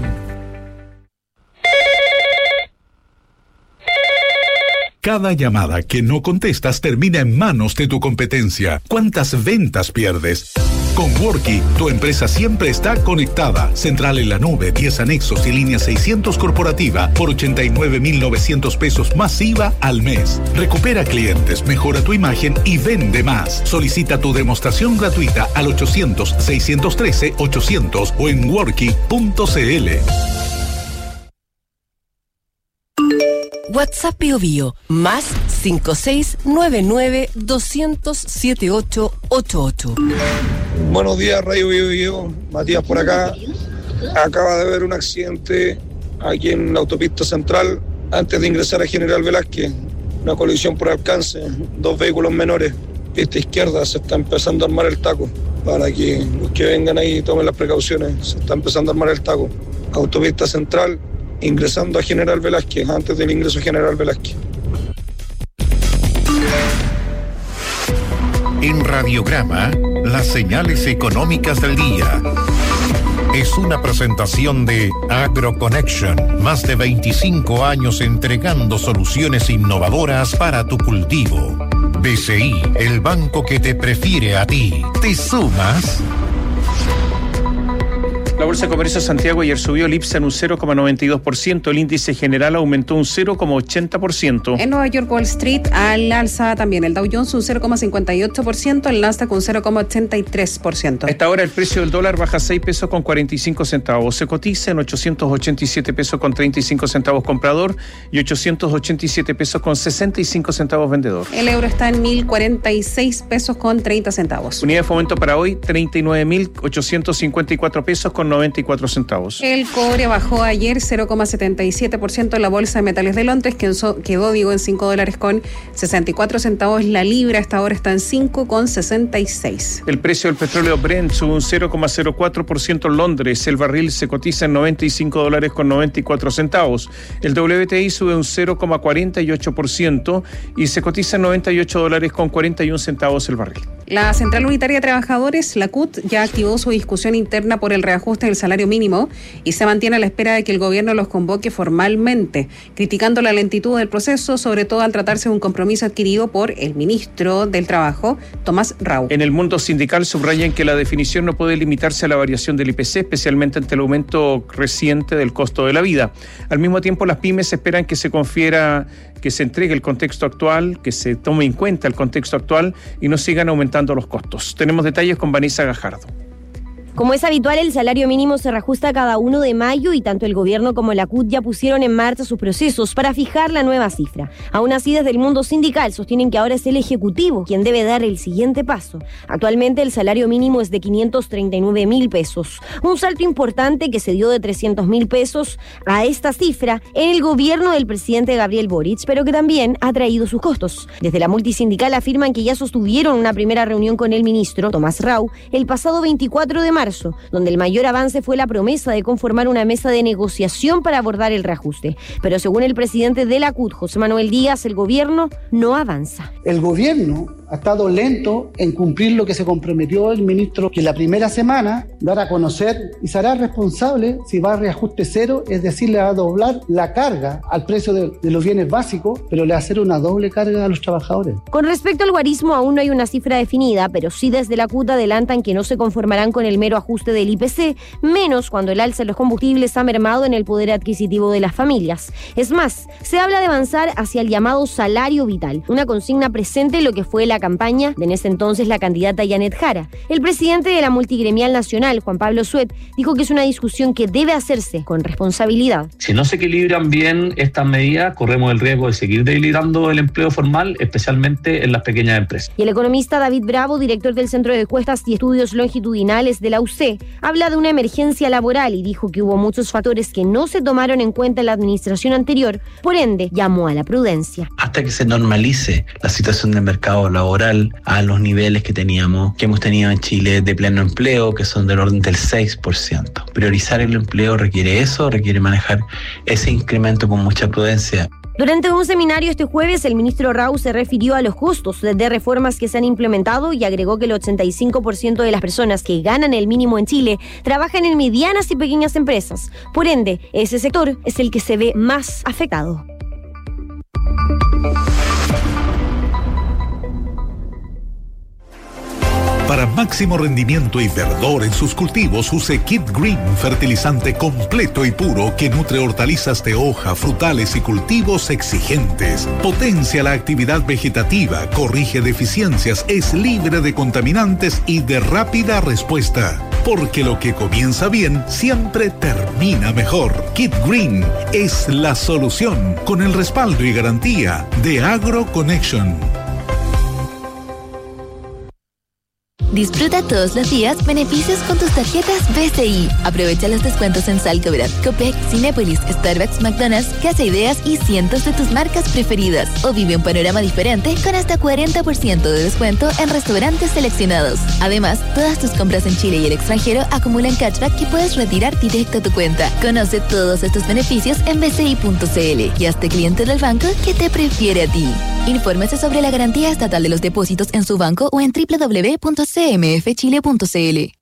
Cada llamada que no contestas termina en manos de tu competencia. ¿Cuántas ventas pierdes? Con Worky, tu empresa siempre está conectada. Central en la nube, diez anexos y línea seiscientos corporativa por ochenta y nueve mil novecientos pesos más I V A al mes. Recupera clientes, mejora tu imagen y vende más. Solicita tu demostración gratuita al ochocientos, seiscientos trece, ochocientos o en worky punto c l. WhatsApp Bio Bio, más cinco seis nueve nueve dos cero cero siete ocho ocho ocho. Buenos días, Radio Bio Bio. Matías por acá. Acaba de haber un accidente aquí en la autopista central antes de ingresar a General Velázquez. Una colisión por alcance, dos vehículos menores. Pista izquierda, se está empezando a armar el taco. Para que los que vengan ahí tomen las precauciones, se está empezando a armar el taco. Autopista central, ingresando a General Velázquez, antes del ingreso a General Velázquez. En Radiograma, las señales económicas del día. Es una presentación de AgroConnection, más de veinticinco años entregando soluciones innovadoras para tu cultivo. B C I, el banco que te prefiere a ti. ¿Te sumas? La Bolsa de Comercio de Santiago ayer subió el I P S A en un cero coma noventa y dos por ciento, el índice general aumentó un cero coma ochenta por ciento. En Nueva York, Wall Street al alza también, el Dow Jones un cero coma cincuenta y ocho por ciento, el Nasdaq un cero coma ochenta y tres por ciento. A esta hora el precio del dólar baja seis pesos con cuarenta y cinco centavos, se cotiza en ochocientos ochenta y siete pesos con treinta y cinco centavos comprador y ochocientos ochenta y siete pesos con sesenta y cinco centavos vendedor. El euro está en mil cuarenta y seis pesos con treinta centavos. Unidad de fomento para hoy, treinta y nueve mil ochocientos cincuenta y cuatro pesos con noventa y cuatro centavos. El cobre bajó ayer cero coma setenta y siete por ciento en la Bolsa de Metales de Londres, que quedó digo en cinco dólares con sesenta y cuatro centavos. La libra hasta ahora está en cinco con sesenta y seis. El precio del petróleo Brent sube un cero coma cero cuatro por ciento en Londres. El barril se cotiza en noventa y cinco dólares con noventa y cuatro centavos. El W T I sube un cero coma cuarenta y ocho por ciento y se cotiza en noventa y ocho dólares con cuarenta y un centavos el barril. La Central Unitaria de Trabajadores, la C U T, ya activó su discusión interna por el reajuste del salario mínimo y se mantiene a la espera de que el gobierno los convoque formalmente, criticando la lentitud del proceso, sobre todo al tratarse de un compromiso adquirido por el ministro del Trabajo, Tomás Rau. En el mundo sindical subrayan que la definición no puede limitarse a la variación del I P C, especialmente ante el aumento reciente del costo de la vida. Al mismo tiempo, las pymes esperan que se confiera, que se entregue el contexto actual, que se tome en cuenta el contexto actual y no sigan aumentando los costos. Tenemos detalles con Vanessa Gajardo. Como es habitual, el salario mínimo se reajusta cada uno de mayo y tanto el gobierno como la C U T ya pusieron en marcha sus procesos para fijar la nueva cifra. Aún así, desde el mundo sindical sostienen que ahora es el Ejecutivo quien debe dar el siguiente paso. Actualmente el salario mínimo es de quinientos treinta y nueve mil pesos, un salto importante que se dio de trescientos mil pesos a esta cifra en el gobierno del presidente Gabriel Boric, pero que también ha traído sus costos. Desde la multisindical afirman que ya sostuvieron una primera reunión con el ministro Tomás Rau el pasado veinticuatro de marzo, donde el mayor avance fue la promesa de conformar una mesa de negociación para abordar el reajuste. Pero según el presidente de la C U T, José Manuel Díaz, el gobierno no avanza. El gobierno ha estado lento en cumplir lo que se comprometió el ministro, que la primera semana dar a conocer y será responsable si va a reajuste cero, es decir, le va a doblar la carga al precio de, de los bienes básicos, pero le va a hacer una doble carga a los trabajadores. Con respecto al guarismo, aún no hay una cifra definida, pero sí desde la C U T adelantan que no se conformarán con el mero ajuste del I P C, menos cuando el alza de los combustibles ha mermado en el poder adquisitivo de las familias. Es más, se habla de avanzar hacia el llamado salario vital, una consigna presente en lo que fue la campaña de en ese entonces la candidata Janet Jara. El presidente de la multigremial nacional, Juan Pablo Suet, dijo que es una discusión que debe hacerse con responsabilidad. Si no se equilibran bien estas medidas, corremos el riesgo de seguir debilitando el empleo formal, especialmente en las pequeñas empresas. Y el economista David Bravo, director del Centro de Encuestas y Estudios Longitudinales de la U C E, habla de una emergencia laboral y dijo que hubo muchos factores que no se tomaron en cuenta en la administración anterior, por ende llamó a la prudencia. Hasta que se normalice la situación del mercado laboral a los niveles que teníamos, que hemos tenido en Chile de pleno empleo, que son del orden del seis por ciento. Priorizar el empleo requiere eso, requiere manejar ese incremento con mucha prudencia. Durante un seminario este jueves, el ministro Rau se refirió a los costos de reformas que se han implementado y agregó que el ochenta y cinco por ciento de las personas que ganan el mínimo en Chile trabajan en medianas y pequeñas empresas. Por ende, ese sector es el que se ve más afectado. Para máximo rendimiento y verdor en sus cultivos, use Kit Green, fertilizante completo y puro que nutre hortalizas de hoja, frutales y cultivos exigentes. Potencia la actividad vegetativa, corrige deficiencias, es libre de contaminantes y de rápida respuesta. Porque lo que comienza bien siempre termina mejor. Kit Green es la solución, con el respaldo y garantía de AgroConnection. Disfruta todos los días beneficios con tus tarjetas B C I. Aprovecha los descuentos en Salcobrat, Copec, Cinépolis, Starbucks, McDonald's, Casa Ideas y cientos de tus marcas preferidas. O vive un panorama diferente con hasta cuarenta por ciento de descuento en restaurantes seleccionados. Además, todas tus compras en Chile y el extranjero acumulan cashback que puedes retirar directo a tu cuenta. Conoce todos estos beneficios en b c i punto c l y hazte cliente del banco que te prefiere a ti. Infórmese sobre la garantía estatal de los depósitos en su banco o en w w w punto c m f chile punto c l.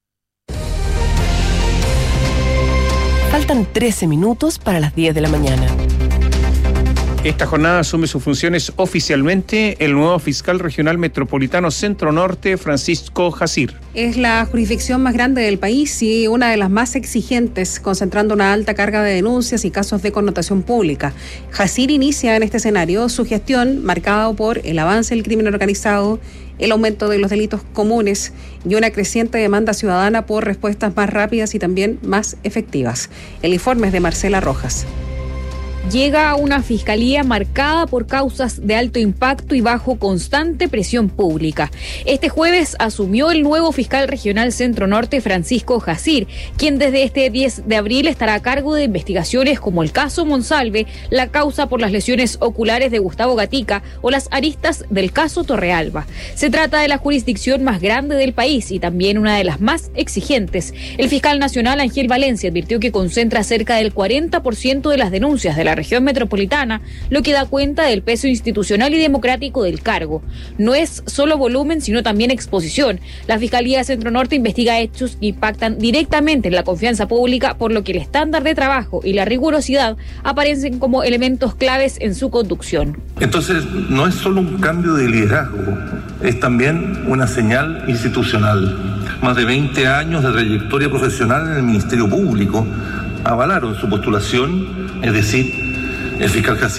Faltan trece minutos para las diez de la mañana. Esta jornada asume sus funciones oficialmente el nuevo fiscal regional metropolitano Centro Norte, Francisco Jacir. Es la jurisdicción más grande del país y una de las más exigentes, concentrando una alta carga de denuncias y casos de connotación pública. Jacir inicia en este escenario su gestión marcado por el avance del crimen organizado, el aumento de los delitos comunes y una creciente demanda ciudadana por respuestas más rápidas y también más efectivas. El informe es de Marcela Rojas. Llega a una fiscalía marcada por causas de alto impacto y bajo constante presión pública. Este jueves asumió el nuevo fiscal regional Centro Norte, Francisco Jacir, quien desde este diez de abril estará a cargo de investigaciones como el caso Monsalve, la causa por las lesiones oculares de Gustavo Gatica o las aristas del caso Torrealba. Se trata de la jurisdicción más grande del país y también una de las más exigentes. El fiscal nacional Ángel Valencia advirtió que concentra cerca del cuarenta por ciento de las denuncias de la región metropolitana, lo que da cuenta del peso institucional y democrático del cargo. No es solo volumen, sino también exposición. La Fiscalía Centro Norte investiga hechos que impactan directamente en la confianza pública, por lo que el estándar de trabajo y la rigurosidad aparecen como elementos claves en su conducción. Entonces, no es solo un cambio de liderazgo, es también una señal institucional. Más de veinte años de trayectoria profesional en el Ministerio Público avalaron su postulación, es decir, el fiscal Jacir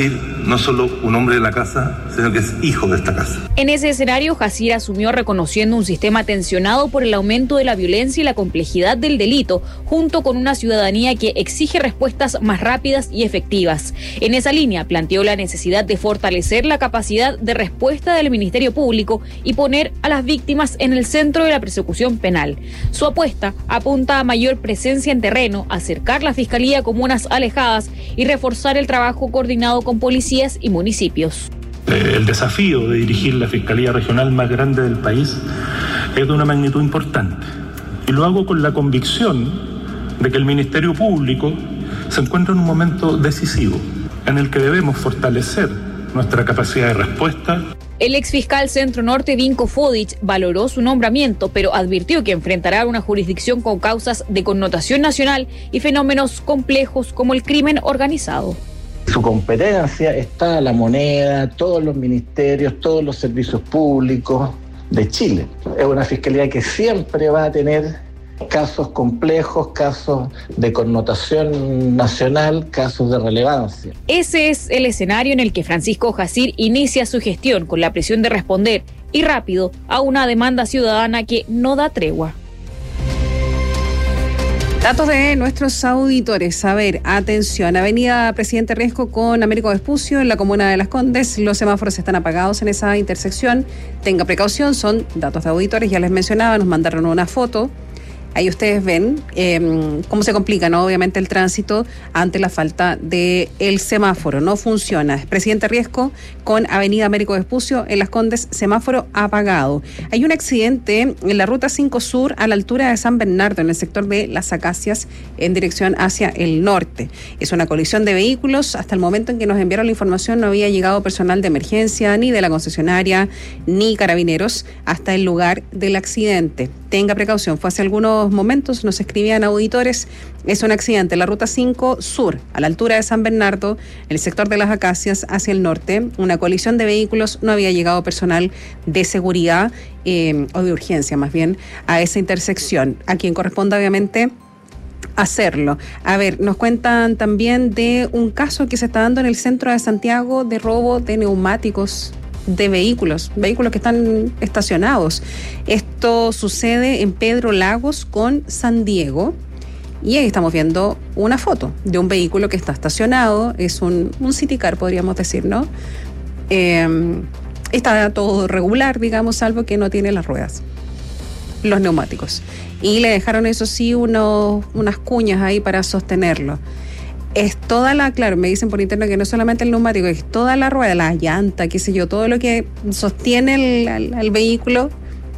no solo un hombre de la casa, sino que es hijo de esta casa. En ese escenario, Hasir asumió reconociendo un sistema tensionado por el aumento de la violencia y la complejidad del delito, junto con una ciudadanía que exige respuestas más rápidas y efectivas. En esa línea, planteó la necesidad de fortalecer la capacidad de respuesta del Ministerio Público y poner a las víctimas en el centro de la persecución penal. Su apuesta apunta a mayor presencia en terreno, acercar la Fiscalía a comunas alejadas y reforzar el trabajo coordinado con policías y municipios. El desafío de dirigir la Fiscalía Regional más grande del país es de una magnitud importante. Y lo hago con la convicción de que el Ministerio Público se encuentra en un momento decisivo en el que debemos fortalecer nuestra capacidad de respuesta. El exfiscal Centro Norte, Vinko Fodic, valoró su nombramiento, pero advirtió que enfrentará una jurisdicción con causas de connotación nacional y fenómenos complejos como el crimen organizado. Su competencia está la moneda, todos los ministerios, todos los servicios públicos de Chile. Es una fiscalía que siempre va a tener casos complejos, casos de connotación nacional, casos de relevancia. Ese es el escenario en el que Francisco Hasir inicia su gestión, con la presión de responder, y rápido, a una demanda ciudadana que no da tregua. Datos de nuestros auditores. A ver, atención. Avenida Presidente Riesco con Américo Vespucio en la comuna de Las Condes. Los semáforos están apagados en esa intersección. Tenga precaución, son datos de auditores. Ya les mencionaba, nos mandaron una foto. Ahí ustedes ven eh, cómo se complica, ¿no? Obviamente el tránsito ante la falta de el semáforo. No funciona. Presidente Riesco con Avenida Américo Vespucio en Las Condes, semáforo apagado. Hay un accidente en la ruta cinco Sur a la altura de San Bernardo, en el sector de Las Acacias, en dirección hacia el norte. Es una colisión de vehículos. Hasta el momento en que nos enviaron la información no había llegado personal de emergencia, ni de la concesionaria, ni carabineros hasta el lugar del accidente. Tenga precaución. Fue hace algunos momentos, nos escribían auditores, es un accidente en la ruta cinco Sur, a la altura de San Bernardo, en el sector de Las Acacias, hacia el norte. Una colisión de vehículos, no había llegado personal de seguridad eh, o de urgencia más bien a esa intersección, a quien corresponde obviamente hacerlo. A ver, nos cuentan también de un caso que se está dando en el centro de Santiago de robo de neumáticos de vehículos, vehículos que están estacionados. Esto sucede en Pedro Lagos con San Diego y ahí estamos viendo una foto de un vehículo que está estacionado, es un, un city car, podríamos decir, ¿no? Eh, está todo regular, digamos, salvo que no tiene las ruedas, los neumáticos. Y le dejaron, eso sí, unos, unas cuñas ahí para sostenerlo. Es toda la, claro, me dicen por internet que no es solamente el neumático, es toda la rueda, la llanta, qué sé yo, todo lo que sostiene el, el, el vehículo,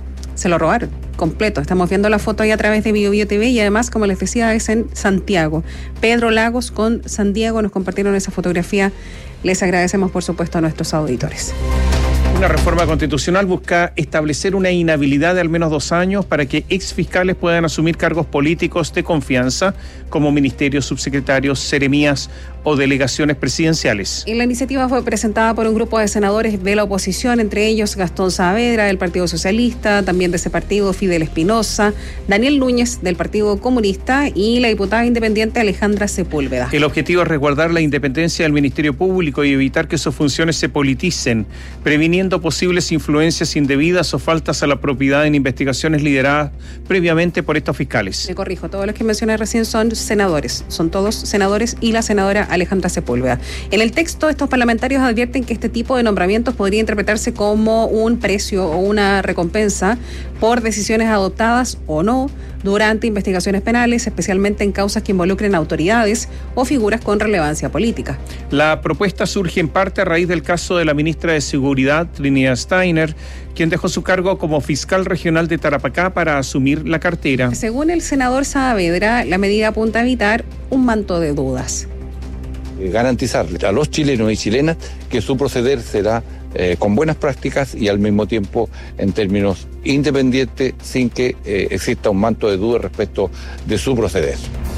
se lo robaron completo. Estamos viendo la foto ahí a través de Bio Bio T V y además, como les decía, es en Santiago. Pedro Lagos con San Diego nos compartieron esa fotografía. Les agradecemos, por supuesto, a nuestros auditores. Una reforma constitucional busca establecer una inhabilidad de al menos dos años para que exfiscales puedan asumir cargos políticos de confianza como ministerios, subsecretarios, seremías o delegaciones presidenciales. Y la iniciativa fue presentada por un grupo de senadores de la oposición, entre ellos Gastón Saavedra del Partido Socialista, también de ese partido Fidel Espinosa, Daniel Núñez del Partido Comunista y la diputada independiente Alejandra Sepúlveda. El objetivo es resguardar la independencia del Ministerio Público y evitar que sus funciones se politicen, previniendo posibles influencias indebidas o faltas a la propiedad en investigaciones lideradas previamente por estos fiscales. Me corrijo, todos los que mencioné recién son senadores, son todos senadores y la senadora Alejandra Sepúlveda. En el texto, estos parlamentarios advierten que este tipo de nombramientos podría interpretarse como un precio o una recompensa por decisiones adoptadas o no durante investigaciones penales, especialmente en causas que involucren autoridades o figuras con relevancia política. La propuesta surge en parte a raíz del caso de la ministra de Seguridad, Trinidad Steiner, quien dejó su cargo como fiscal regional de Tarapacá para asumir la cartera. Según el senador Saavedra, la medida apunta a evitar un manto de dudas. Garantizarle a los chilenos y chilenas que su proceder será eh, con buenas prácticas y al mismo tiempo en términos independientes, sin que eh, exista un manto de dudas respecto de su proceder.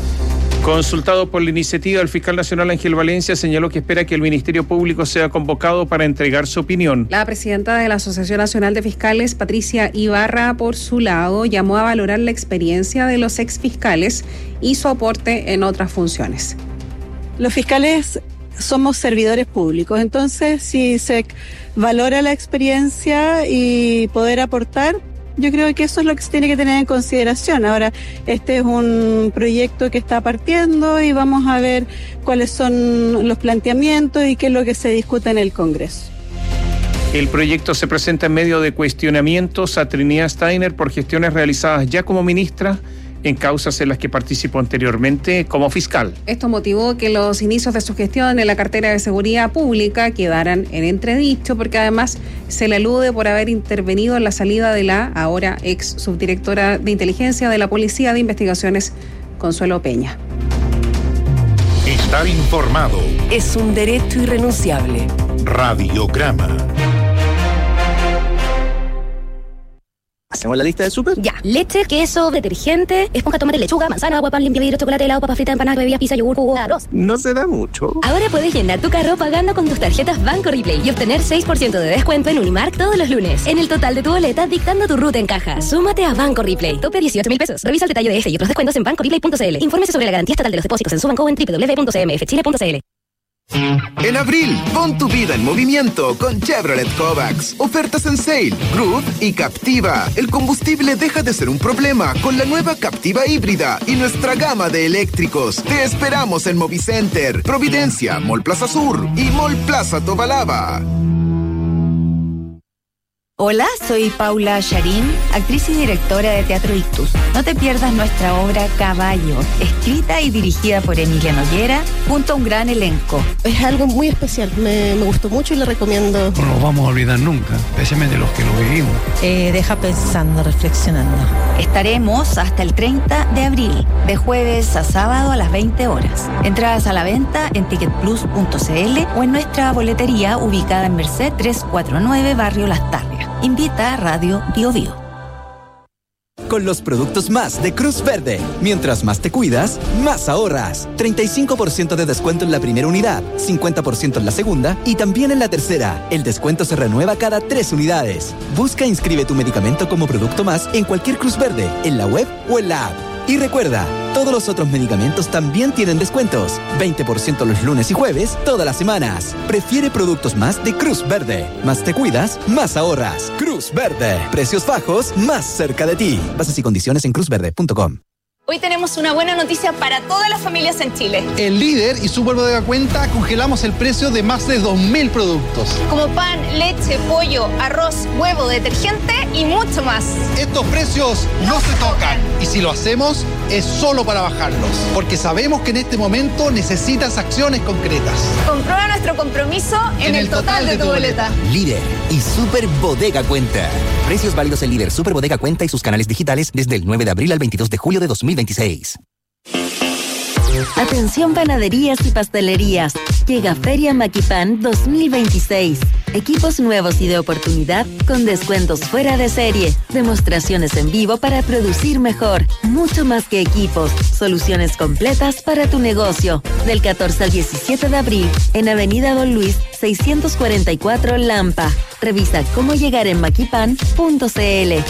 Consultado por la iniciativa, el fiscal nacional Ángel Valencia señaló que espera que el Ministerio Público sea convocado para entregar su opinión. La presidenta de la Asociación Nacional de Fiscales, Patricia Ibarra, por su lado, llamó a valorar la experiencia de los exfiscales y su aporte en otras funciones. Los fiscales somos servidores públicos. Entonces, si se valora la experiencia y poder aportar, yo creo que eso es lo que se tiene que tener en consideración. Ahora, este es un proyecto que está partiendo y vamos a ver cuáles son los planteamientos y qué es lo que se discute en el Congreso. El proyecto se presenta en medio de cuestionamientos a Trinidad Steiner por gestiones realizadas ya como ministra en causas en las que participó anteriormente como fiscal. Esto motivó que los inicios de su gestión en la cartera de Seguridad Pública quedaran en entredicho, porque además se le alude por haber intervenido en la salida de la ahora ex subdirectora de inteligencia de la Policía de Investigaciones, Consuelo Peña. Estar informado es un derecho irrenunciable. Radiograma. ¿Hacemos la lista del súper? Ya. Leche, queso, detergente, esponja, tomate, lechuga, manzana, agua, pan, limpia vidrio, chocolate, helado, papa frita, empanadas, bebidas, pizza, yogur, jugo, arroz. No se da mucho. Ahora puedes llenar tu carro pagando con tus tarjetas Banco Replay y obtener seis por ciento de descuento en Unimark todos los lunes. En el total de tu boleta, dictando tu ruta en caja. Súmate a Banco Replay. Tope dieciocho mil pesos. Revisa el detalle de este y otros descuentos en banco replay punto c l. Infórmese sobre la garantía estatal de los depósitos en su banco en doble u doble u doble u punto c m f chile punto c l. En abril, pon tu vida en movimiento con Chevrolet Kovacs. Ofertas en Sale, Groove y Captiva. El combustible deja de ser un problema con la nueva Captiva híbrida y nuestra gama de eléctricos. Te esperamos en Movicenter, Providencia, Mall Plaza Sur y Mall Plaza Tobalaba. Hola, soy Paula Charín, actriz y directora de Teatro Ictus. No te pierdas nuestra obra Caballo, escrita y dirigida por Emilia Noguera, junto a un gran elenco. Es algo muy especial, me, me gustó mucho y le recomiendo. No lo vamos a olvidar nunca, especialmente los que lo vivimos. Eh, deja pensando, reflexionando. Estaremos hasta el treinta de abril, de jueves a sábado a las veinte horas. Entradas a la venta en ticket plus punto c l o en nuestra boletería ubicada en Merced trescientos cuarenta y nueve, Barrio Las Tarrias. Invita a Radio Bio Bio. Con los productos más de Cruz Verde. Mientras más te cuidas, más ahorras. treinta y cinco por ciento de descuento en la primera unidad, cincuenta por ciento en la segunda y también en la tercera. El descuento se renueva cada tres unidades. Busca e inscribe tu medicamento como producto más en cualquier Cruz Verde, en la web o en la app. Y recuerda, todos los otros medicamentos también tienen descuentos. veinte por ciento los lunes y jueves, todas las semanas. Prefiere productos más de Cruz Verde. Más te cuidas, más ahorras. Cruz Verde. Precios bajos, más cerca de ti. Bases y condiciones en cruz verde punto com. Hoy tenemos una buena noticia para todas las familias en Chile. En Líder y Super Bodega Cuenta congelamos el precio de más de dos mil productos. Como pan, leche, pollo, arroz, huevo, detergente y mucho más. Estos precios no se tocan. Y si lo hacemos, es solo para bajarlos. Porque sabemos que en este momento necesitas acciones concretas. Comprueba nuestro compromiso en, en el, el total, total de, de tu boleta. boleta. Líder y Super Bodega Cuenta. Precios válidos en Líder, Super Bodega Cuenta y sus canales digitales desde el nueve de abril al veintidós de julio de dos mil veintiséis. Atención panaderías y pastelerías. Llega Feria Maquipan dos mil veintiséis. Equipos nuevos y de oportunidad con descuentos fuera de serie. Demostraciones en vivo para producir mejor. Mucho más que equipos. Soluciones completas para tu negocio. Del catorce al diecisiete de abril en Avenida Don Luis seiscientos cuarenta y cuatro Lampa. Revisa cómo llegar en maquipan punto c l.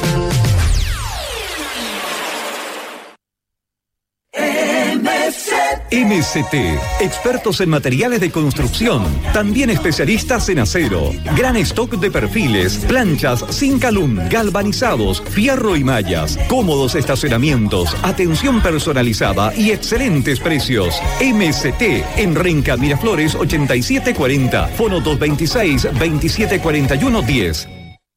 M C T, expertos en materiales de construcción, también especialistas en acero, gran stock de perfiles, planchas sin calum, galvanizados, fierro y mallas, cómodos estacionamientos, atención personalizada y excelentes precios. M C T en Renca Miraflores ochenta y siete cuarenta, fono dos veintiséis, veintisiete cuarenta y uno diez.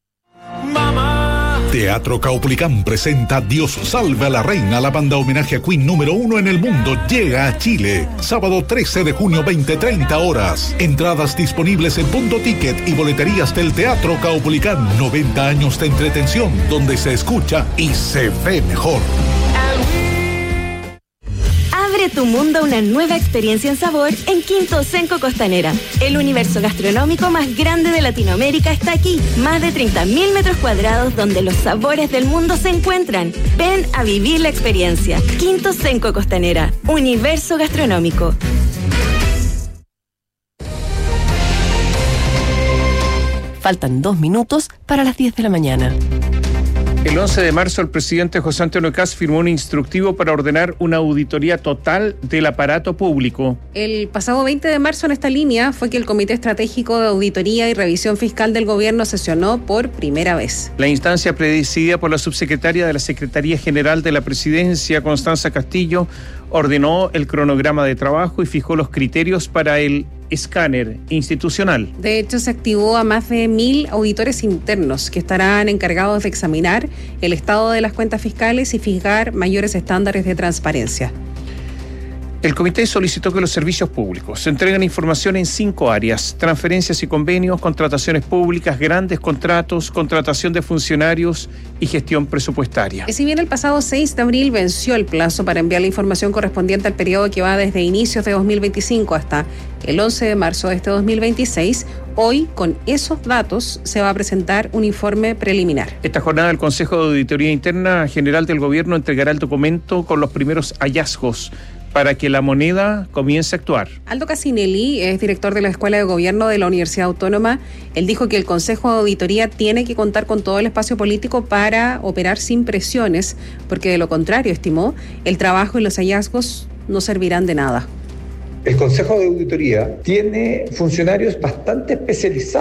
Teatro Caupolicán presenta Dios salve a la reina. La banda homenaje a Queen número uno en el mundo llega a Chile. Sábado trece de junio, veinte treinta horas. Entradas disponibles en Punto Ticket y boleterías del Teatro Caupolicán. noventa años de entretención donde se escucha y se ve mejor. Abre tu mundo a una nueva experiencia en sabor en Quinto Senco Costanera. El universo gastronómico más grande de Latinoamérica está aquí. Más de treinta mil metros cuadrados donde los sabores del mundo se encuentran. Ven a vivir la experiencia. Quinto Senco Costanera. Universo gastronómico. Faltan dos minutos para las diez de la mañana. El once de marzo, el presidente José Antonio Kast firmó un instructivo para ordenar una auditoría total del aparato público. El pasado veinte de marzo, en esta línea, fue que el Comité Estratégico de Auditoría y Revisión Fiscal del Gobierno sesionó por primera vez. La instancia, presidida por la subsecretaria de la Secretaría General de la Presidencia, Constanza Castillo, ordenó el cronograma de trabajo y fijó los criterios para el escáner institucional. De hecho, se activó a más de mil auditores internos que estarán encargados de examinar el estado de las cuentas fiscales y fijar mayores estándares de transparencia. El comité solicitó que los servicios públicos entreguen información en cinco áreas: transferencias y convenios, contrataciones públicas, grandes contratos, contratación de funcionarios y gestión presupuestaria. Y si bien el pasado seis de abril venció el plazo para enviar la información correspondiente al periodo que va desde inicios de dos mil veinticinco hasta el once de marzo de este dos mil veintiséis, hoy, con esos datos, se va a presentar un informe preliminar. Esta jornada, el Consejo de Auditoría Interna General del Gobierno entregará el documento con los primeros hallazgos para que la moneda comience a actuar. Aldo Casinelli es director de la Escuela de Gobierno de la Universidad Autónoma. Él dijo que el Consejo de Auditoría tiene que contar con todo el espacio político para operar sin presiones, porque de lo contrario, estimó, el trabajo y los hallazgos no servirán de nada. El Consejo de Auditoría tiene funcionarios bastante especializados